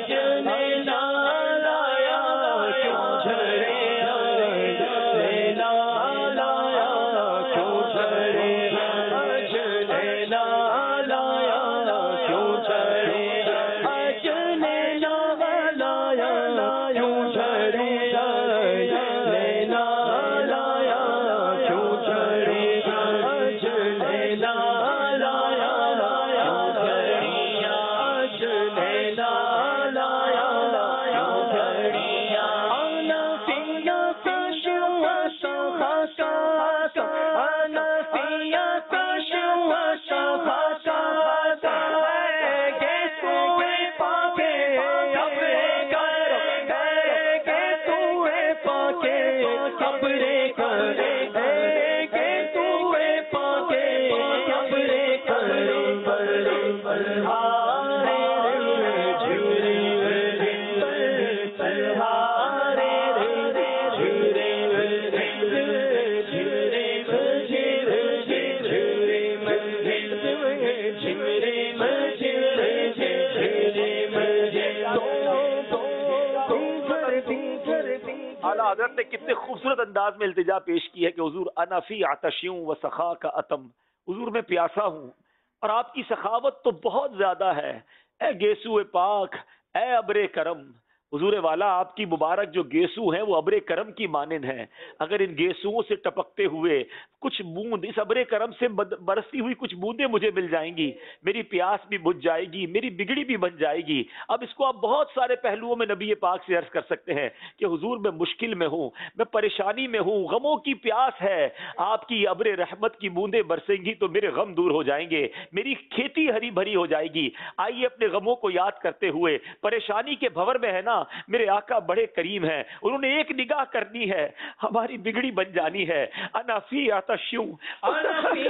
حضرت نے کتنے خوبصورت انداز میں التجا پیش کی ہے کہ حضور انا فی عطشیوں و سخا کا اتم، حضور میں پیاسا ہوں اور آپ کی سخاوت تو بہت زیادہ ہے، اے گیسو پاک، اے ابر کرم۔ حضور والا آپ کی مبارک جو گیسو ہیں وہ ابر کرم کی مانند ہیں، اگر ان گیسوؤں سے ٹپکتے ہوئے کچھ بوند اس ابر کرم سے برستی ہوئی کچھ بوندیں مجھے مل جائیں گی، میری پیاس بھی بجھ جائے گی، میری بگڑی بھی بن جائے گی۔ اب اس کو آپ بہت سارے پہلوؤں میں نبی پاک سے عرض کر سکتے ہیں کہ حضور میں مشکل میں ہوں، میں پریشانی میں ہوں، غموں کی پیاس ہے، آپ کی ابر رحمت کی بوندیں برسیں گی تو میرے غم دور ہو جائیں گے، میری کھیتی ہری بھری ہو جائے گی۔ آئیے اپنے غموں کو یاد کرتے ہوئے، پریشانی کے بھور میں ہے نا، میرے آقا بڑے کریم ہیں، انہوں نے ایک نگاہ کرنی ہے، ہماری بگڑی بن جانی ہے۔ انا فی عطشیوں انا فی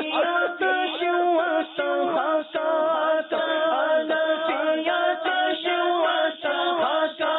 عطشیوں وسخاء، انا فی عطشیوں وسخاء،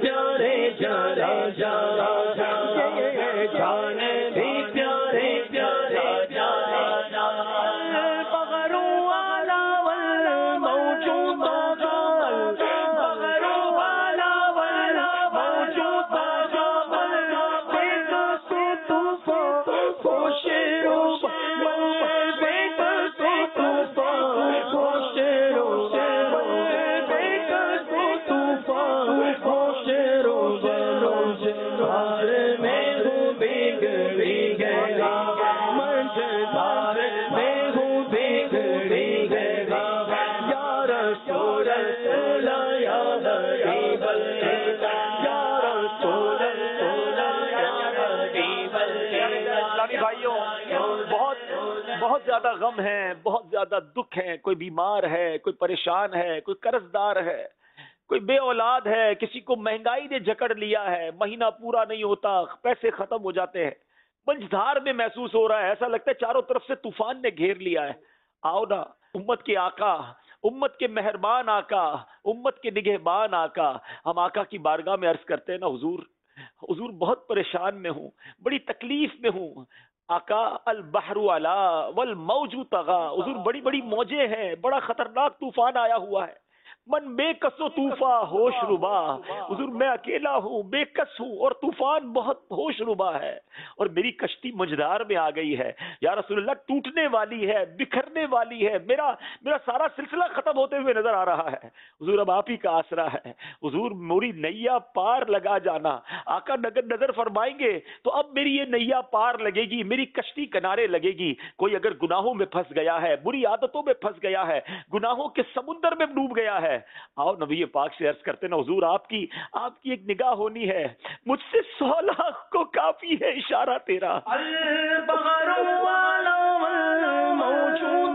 جان بھی پیارے پیارے منجھدار میں ہوں بگڑی ہے یا رسول اللہ یا حبیب اللہ یا رسول اللہ یا حبیب اللہ. اسلامی بھائیوں، بہت بہت زیادہ غم ہے، بہت زیادہ دکھ ہے. کوئی بیمار ہے، کوئی پریشان ہے، کوئی قرض دار ہے، کوئی بے اولاد ہے، کسی کو مہنگائی نے جکڑ لیا ہے، مہینہ پورا نہیں ہوتا، پیسے ختم ہو جاتے ہیں. منجھدار میں محسوس ہو رہا ہے، ایسا لگتا ہے چاروں طرف سے طوفان نے گھیر لیا ہے. آؤ نا، امت کے آقا، امت کے مہربان آقا، امت کے نگہبان آقا، ہم آقا کی بارگاہ میں عرض کرتے ہیں نا، حضور حضور بہت پریشان میں ہوں، بڑی تکلیف میں ہوں. آقا البحر علا والموج طغا، حضور بڑی بڑی موجیں ہیں، بڑا خطرناک طوفان آیا ہوا ہے. من بے کس و طوفا ہوش ربا، حضور میں اکیلا ہوں، بے کس ہوں، اور طوفان بہت ہوش ربا ہے، اور میری کشتی منجھدار میں آ گئی ہے. یا رسول اللہ ٹوٹنے والی ہے، بکھرنے والی ہے، میرا میرا سارا سلسلہ ختم ہوتے ہوئے نظر آ رہا ہے. حضور اب آپ ہی کا آسرا ہے، حضور میری نیا پار لگا جانا. آقا نظر فرمائیں گے تو اب میری یہ نیا پار لگے گی، میری کشتی کنارے لگے گی. کوئی اگر گناہوں میں پھنس گیا ہے، بری عادتوں میں پھنس گیا ہے، گناہوں کے سمندر میں ڈوب گیا ہے، آؤ نبی پاک سے عرض کرتے نا، حضور آپ کی آپ کی ایک نگاہ ہونی ہے، مجھ سے سو لاکھ کو کافی ہے اشارہ تیرا. البحر والا موجود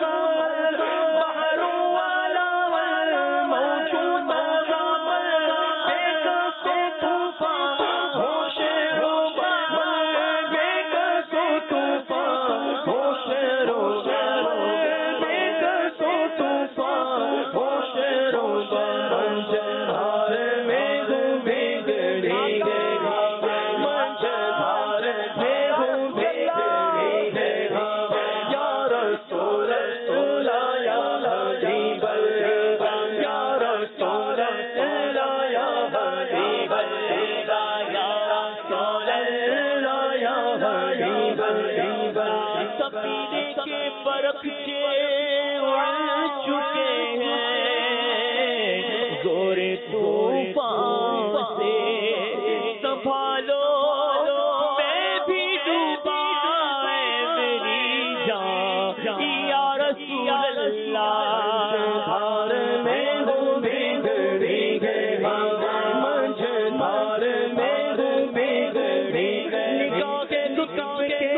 بحر والا موجود بے کس و طوفان ہوش ربا بے کس و طوفان ہوش ربا بے کس و طوفان ہوش ربا منجھدار میں ہوں بگڑی ہے منجھدار میں ہوں بگڑی ہے یا رسول اللہ یا حبیب اللہ یا رسول اللہ یا حبیب اللہ یا رسول اللہ یا حبیب اللہ. سفینے کے پرچے اڑ چکے ہیں، زور طوفان سے سنبھالو میں بھی ڈوبا ہے میری جان یا رسول اللہ. منجھدار میں ہوں بگڑی ہے منجھدار میں ہوں بگڑی ہے نگاہ کے لطف کے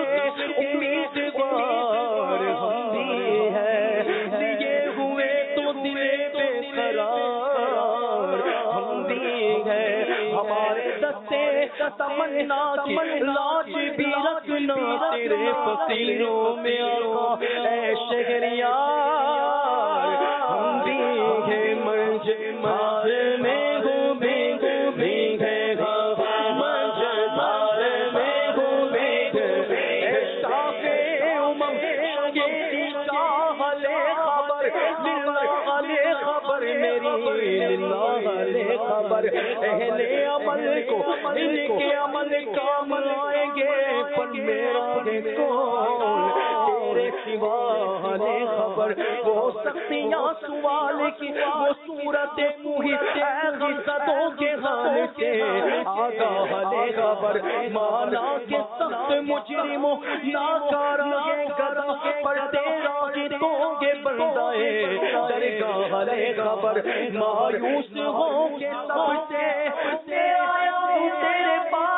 امیدوار ہم بھی ہے لیے ہوئے تو دل بے قرار ہم بھی ہے. ہمارے دستے تمنا کی لاج بھی رکھنا تیرے پسینوں میں آقا اے شہریار ہم بھی ہے منجھدار میں ہوں بگڑی ہے منجھدار میں ہوں بگڑی ہے. شاف امم شگیری شاہ لے خبر للہ لے خبر میری للہ لے خبر اہل عمل کو ان کے عمل کام آئیں گے پر میرا ہے کون تیرے سوا لے خبر. وہ سختیاں سوال کی وہ صورت محیط اے غصتوں کے حال سے آگاہ لے خبر. مانا کے سخت مجرموں ناکارہ گدا پر تیرا گتوں کے بندائے درگاہ لے خبر. مایوس ہو کے سب سے آیا ہوں تیرے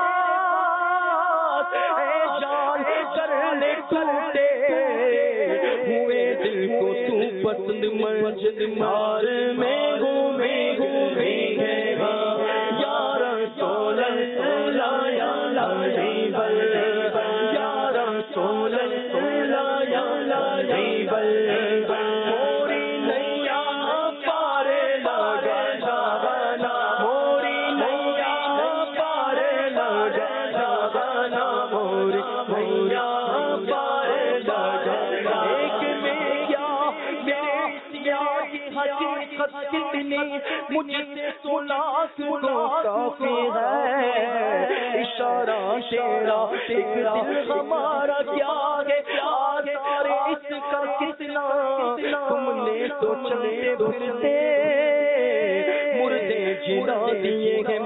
پاس اے جان کر لے ٹوٹے ہوئے دل کو تو پسند. منجھدار میں ہوں بگڑی ہے یا رسول اللہ یا حبیب اللہ یا رسول اللہ یا حبیب اللہ. موری نیا پار لگا جانا موری نیا پار لگا جانا موری نیا پار لگا. ایک میں کیا میرے سیاہ حقیقت کتنی مجھ سے سو لاکھ کو کافی ہے. اشارہ تیرا ایک دل ہمارا کیا ہے آثار اس کا کتنا تم نے تو چلتے پھرتے مردے جلا دیے ہیں.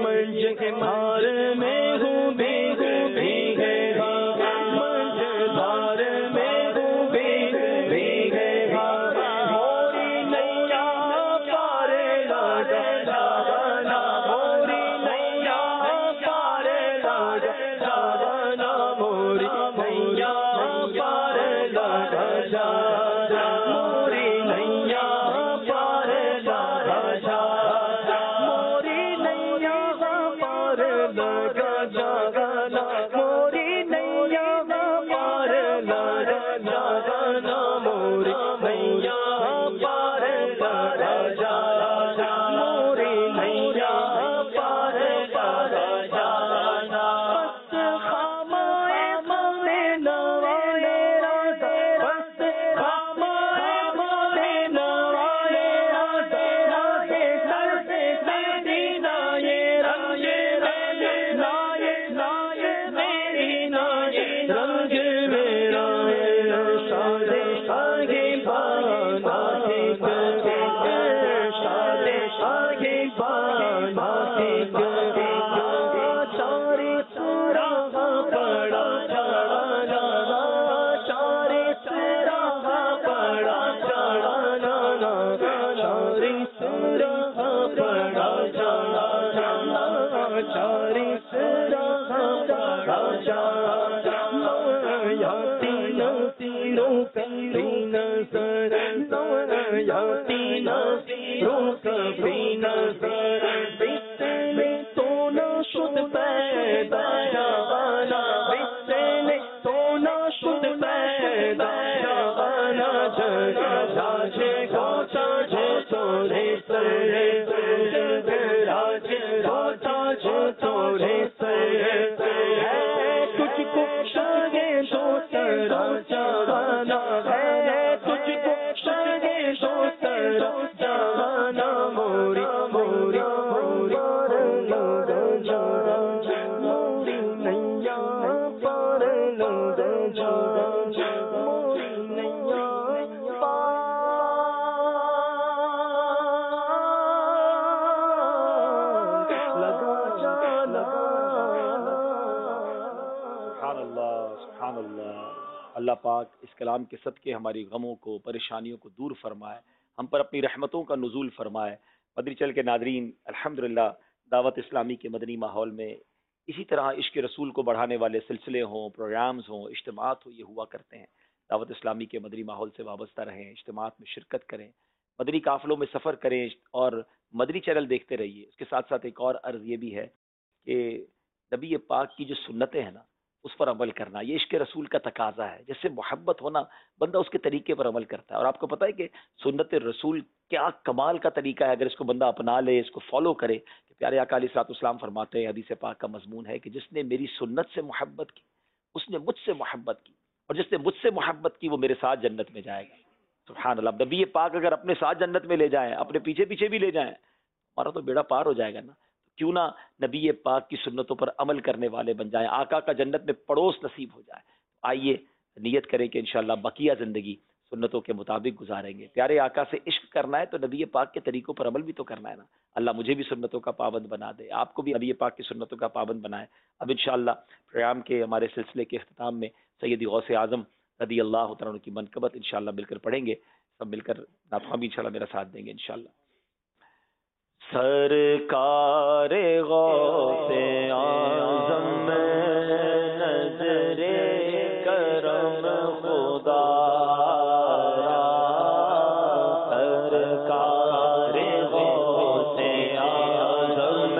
منجھدار میں ہوں بگڑی ہے منجھدار موری نیا پار لگا جا موری نیا پار لگا جا موری نیا پار لگا جا موری نیا پار لگا جا موری نیا پار لگا جا موری نیا پار لگا جا بس خامائے مونے نوائے راتا بس خامائے مونے نوائے راتا نائے سر سے مدینہ یہ رنگ رنگ نائے نائے میری نائے رنگ میرا ہے شادے شاگے بانا کے شادے شاگے بانا کے چارے سورا پڑا چڑھانا چارے سورا پڑا چڑھانا چارے سورا پڑا چڑھانا چارے سورا پڑا چڑھانا یا تین تیروں کبھی نظر یا تین تیروں کبھی نظر بسنے تو نہ شد پیدا جوانا بسنے تو نہ شد پیدا جوانا راجے کو چاچے توڑے سرے راجے کو چاچے توڑے سرے تجھ کو شاگے دو ترا جوانا ہے تجھ کو شاگے دو ترا جوانا موری موری موری لگا جا موری نیا پار لگا جا موری نیا پار لگا جا لگا سبحان اللہ سبحان اللہ. اللہ پاک اس کلام کے صدقے ہماری غموں کو پریشانیوں کو دور فرمائے, ہم پر اپنی رحمتوں کا نزول فرمائے. مدنی چل کے ناظرین, الحمدللہ دعوت اسلامی کے مدنی ماحول میں اسی طرح عشق رسول کو بڑھانے والے سلسلے ہوں, پروگرامز ہوں, اجتماعات ہوں, یہ ہوا کرتے ہیں. دعوت اسلامی کے مدنی ماحول سے وابستہ رہیں, اجتماعات میں شرکت کریں, مدنی قافلوں میں سفر کریں اور مدنی چینل دیکھتے رہیے. اس کے ساتھ ساتھ ایک اور عرض یہ بھی ہے کہ نبی پاک کی جو سنتیں ہیں نا, اس پر عمل کرنا یہ عشق رسول کا تقاضا ہے. جس سے محبت ہونا, بندہ اس کے طریقے پر عمل کرتا ہے. اور آپ کو پتہ ہے کہ سنت رسول کیا کمال کا طریقہ ہے, اگر اس کو بندہ اپنا لے, اس کو فالو کرے. کہ پیارے آقا علیہ الصلوۃ والسلام فرماتے ہیں, حدیث پاک کا مضمون ہے کہ جس نے میری سنت سے محبت کی اس نے مجھ سے محبت کی, اور جس نے مجھ سے محبت کی وہ میرے ساتھ جنت میں جائے گا. سبحان اللہ. نبی پاک اگر اپنے ساتھ جنت میں لے جائیں, اپنے پیچھے پیچھے بھی لے جائیں, ہمارا تو بیڑا پار ہو جائے گا نا. کیوں نہ نبی پاک کی سنتوں پر عمل کرنے والے بن جائیں, آقا کا جنت میں پڑوس نصیب ہو جائے. آئیے نیت کریں کہ انشاءاللہ بقیہ زندگی سنتوں کے مطابق گزاریں گے. پیارے آقا سے عشق کرنا ہے تو نبی پاک کے طریقوں پر عمل بھی تو کرنا ہے نا. اللہ مجھے بھی سنتوں کا پابند بنا دے, آپ کو بھی نبی پاک کی سنتوں کا پابند بنائے. اب انشاءاللہ پروگرام کے ہمارے سلسلے کے اختتام میں سیدی غوث اعظم رضی اللہ تعالیٰ عنہ کی منقبت انشاءاللہ مل کر پڑھیں گے. سب مل کر نعت بھی انشاءاللہ میرا ساتھ دیں گے انشاءاللہ. سرکار غوث اعظم نظر کرم خدا را, سرکار غوث اعظم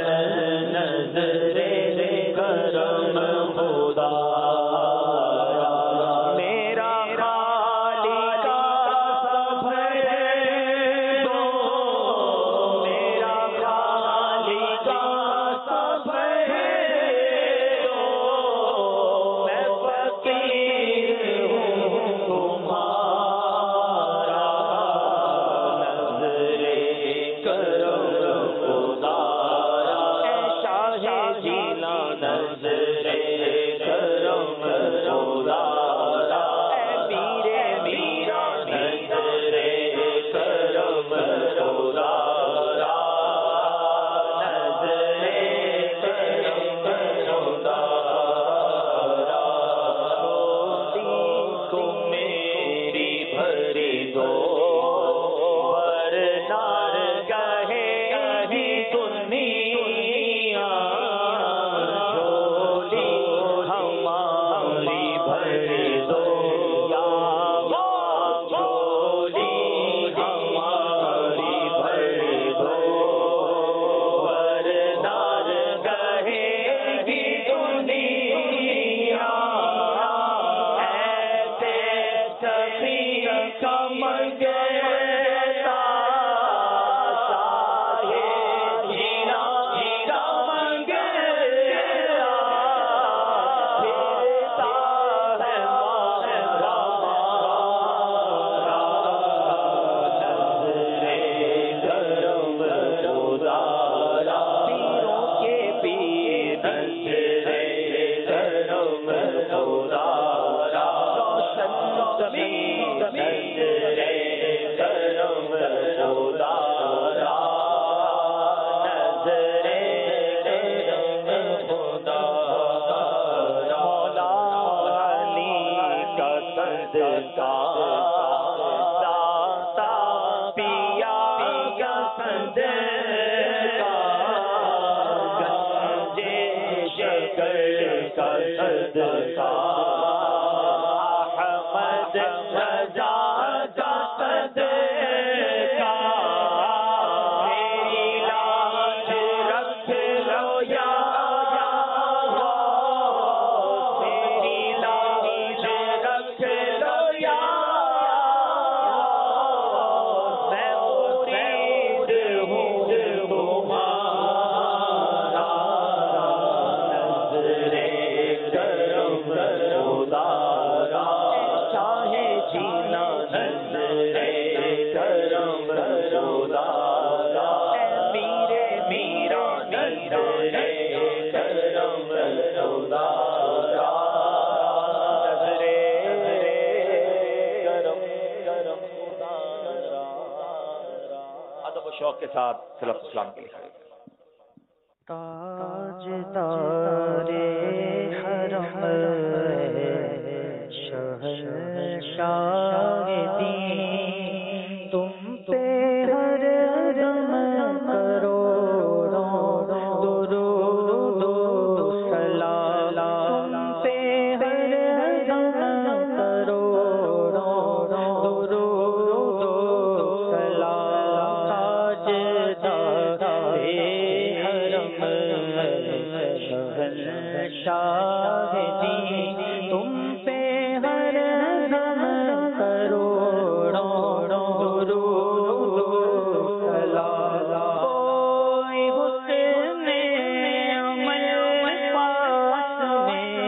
نظر کرم خدا را, میرا خالق سب ہے دو, میرا خالق سب ہے دو, میں فقیر صدقہ داتا پیا کا صدقہ گنجے شکر کا صدقہ احمد رضا کا صدقہ میری لاج رکھ لو یا میری لاج رکھ لو یا میں مرید ہوں تمہارا نظرِ کرم خدا چاہے جینا نظرِ کرم خدا میرے میرا نظرِ کرم خدا نظرِ کرم کرم خدا ادب و شوق کے ساتھ صلاۃ السلام کے لیے تاجدار حرم شہنشاہ دین تم پہ ہر دم کروڑوں درود و سلام تم پہ ہر دم کروڑوں درود و سلام تاجدار حرم شہنشاہ دین تم پہ ہر دم کروڑوں درود و سلام کوئی حسن عمل پاس میں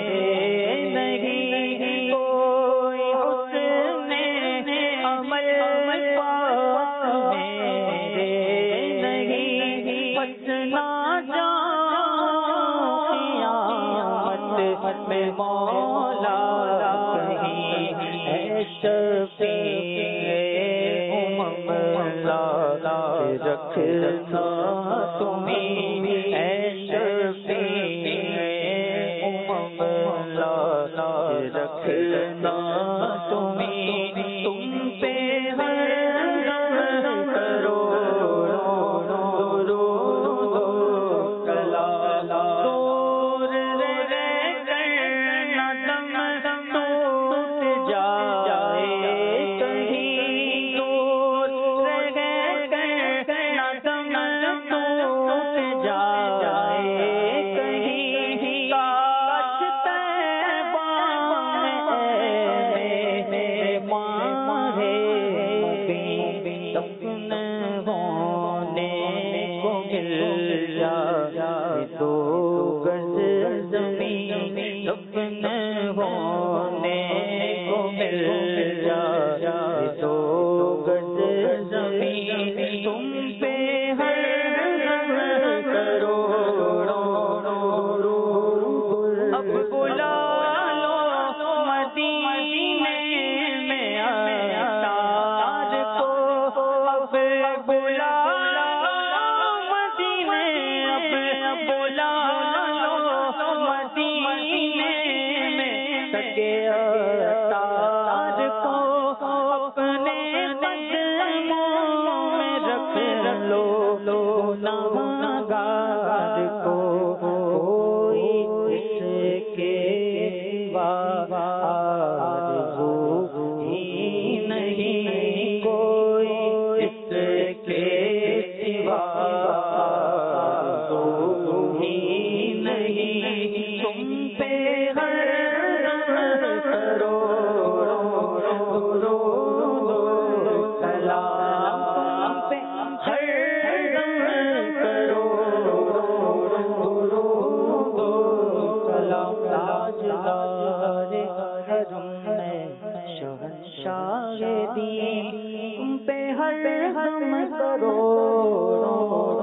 نہیں کوئی حسن عمل پاس میں نہیں بس نہ قیامت میں مولا کہیں اے شفیع امم لا رکھنا تمہیں اے شفیع امم لا رکھنا تمہیں تم پہ ہر دم کروڑوں درود و سلام دور رہ کر نہ دم ٹوٹ جائے کہیں دور رہ کر نہ دم ٹوٹ جائے کہیں کاش طیبہ میں ماں ہے دفن ہونے کو مل جائے دو گز زمین دفن ہونے کو مل جائے دو گز زمین تم پہ ہر دم کروڑوں درود اب بلا لو مدینے میں تاج کو اب بلا لو مدینے اب بلا لو مدینے میں سکے تاج کو اپنے قدموں میں رکھ لو نامگار کو کوئی اس کے سوا آرزو ہی نہیں کوئی اس کے سوا آرزو ہی نہیں تم پہ ہر دم کروڑوں درود و سلام تم پہ ہر دم کروڑوں درود و سلام تاجدار حرم شہنشاہ دین تم پہ ہر دم کروڑوں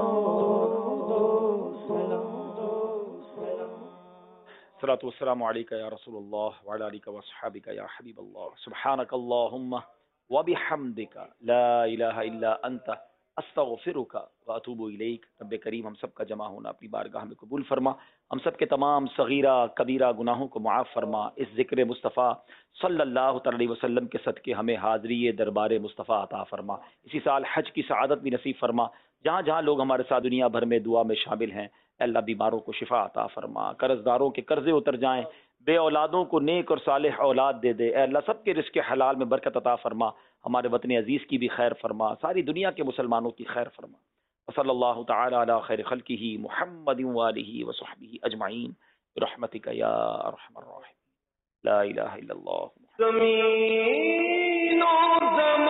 الصلاۃ والسلام علیک یا رسول اللہ وعلی آلک واصحابک یا حبیب اللہ سبحانک اللہم وبحمدک لا الہ الا انت استغفرک واتوب الیک۔ رب کریم ہم سب کا جمع ہونا اپنی بارگاہ میں قبول فرما، ہم سب کے تمام صغیرہ کبیرہ گناہوں کو معاف فرما، اس ذکر مصطفیٰ صلی اللہ تعالی علیہ وسلم کے صدقے ہمیں حاضری دربار مصطفیٰ عطا فرما، اسی سال حج کی سعادت بھی نصیب فرما، جہاں جہاں لوگ ہمارے ساتھ دنیا بھر میں دعا میں شامل ہیں، اے اللہ بیماروں کو شفا عطا فرما، قرض داروں کے قرضے اتر جائیں، بے اولادوں کو نیک اور صالح اولاد دے دے، اے اللہ سب کے رزق حلال میں برکت عطا فرما، ہمارے وطن عزیز کی بھی خیر فرما، ساری دنیا کے مسلمانوں کی خیر فرما۔ وصلی اللہ تعالی علی خیر خلقہ محمد وآلہ وصحبہ اجمعین برحمتک یا ارحم الراحمین، لا الہ الا اللہ۔ زمین و زمان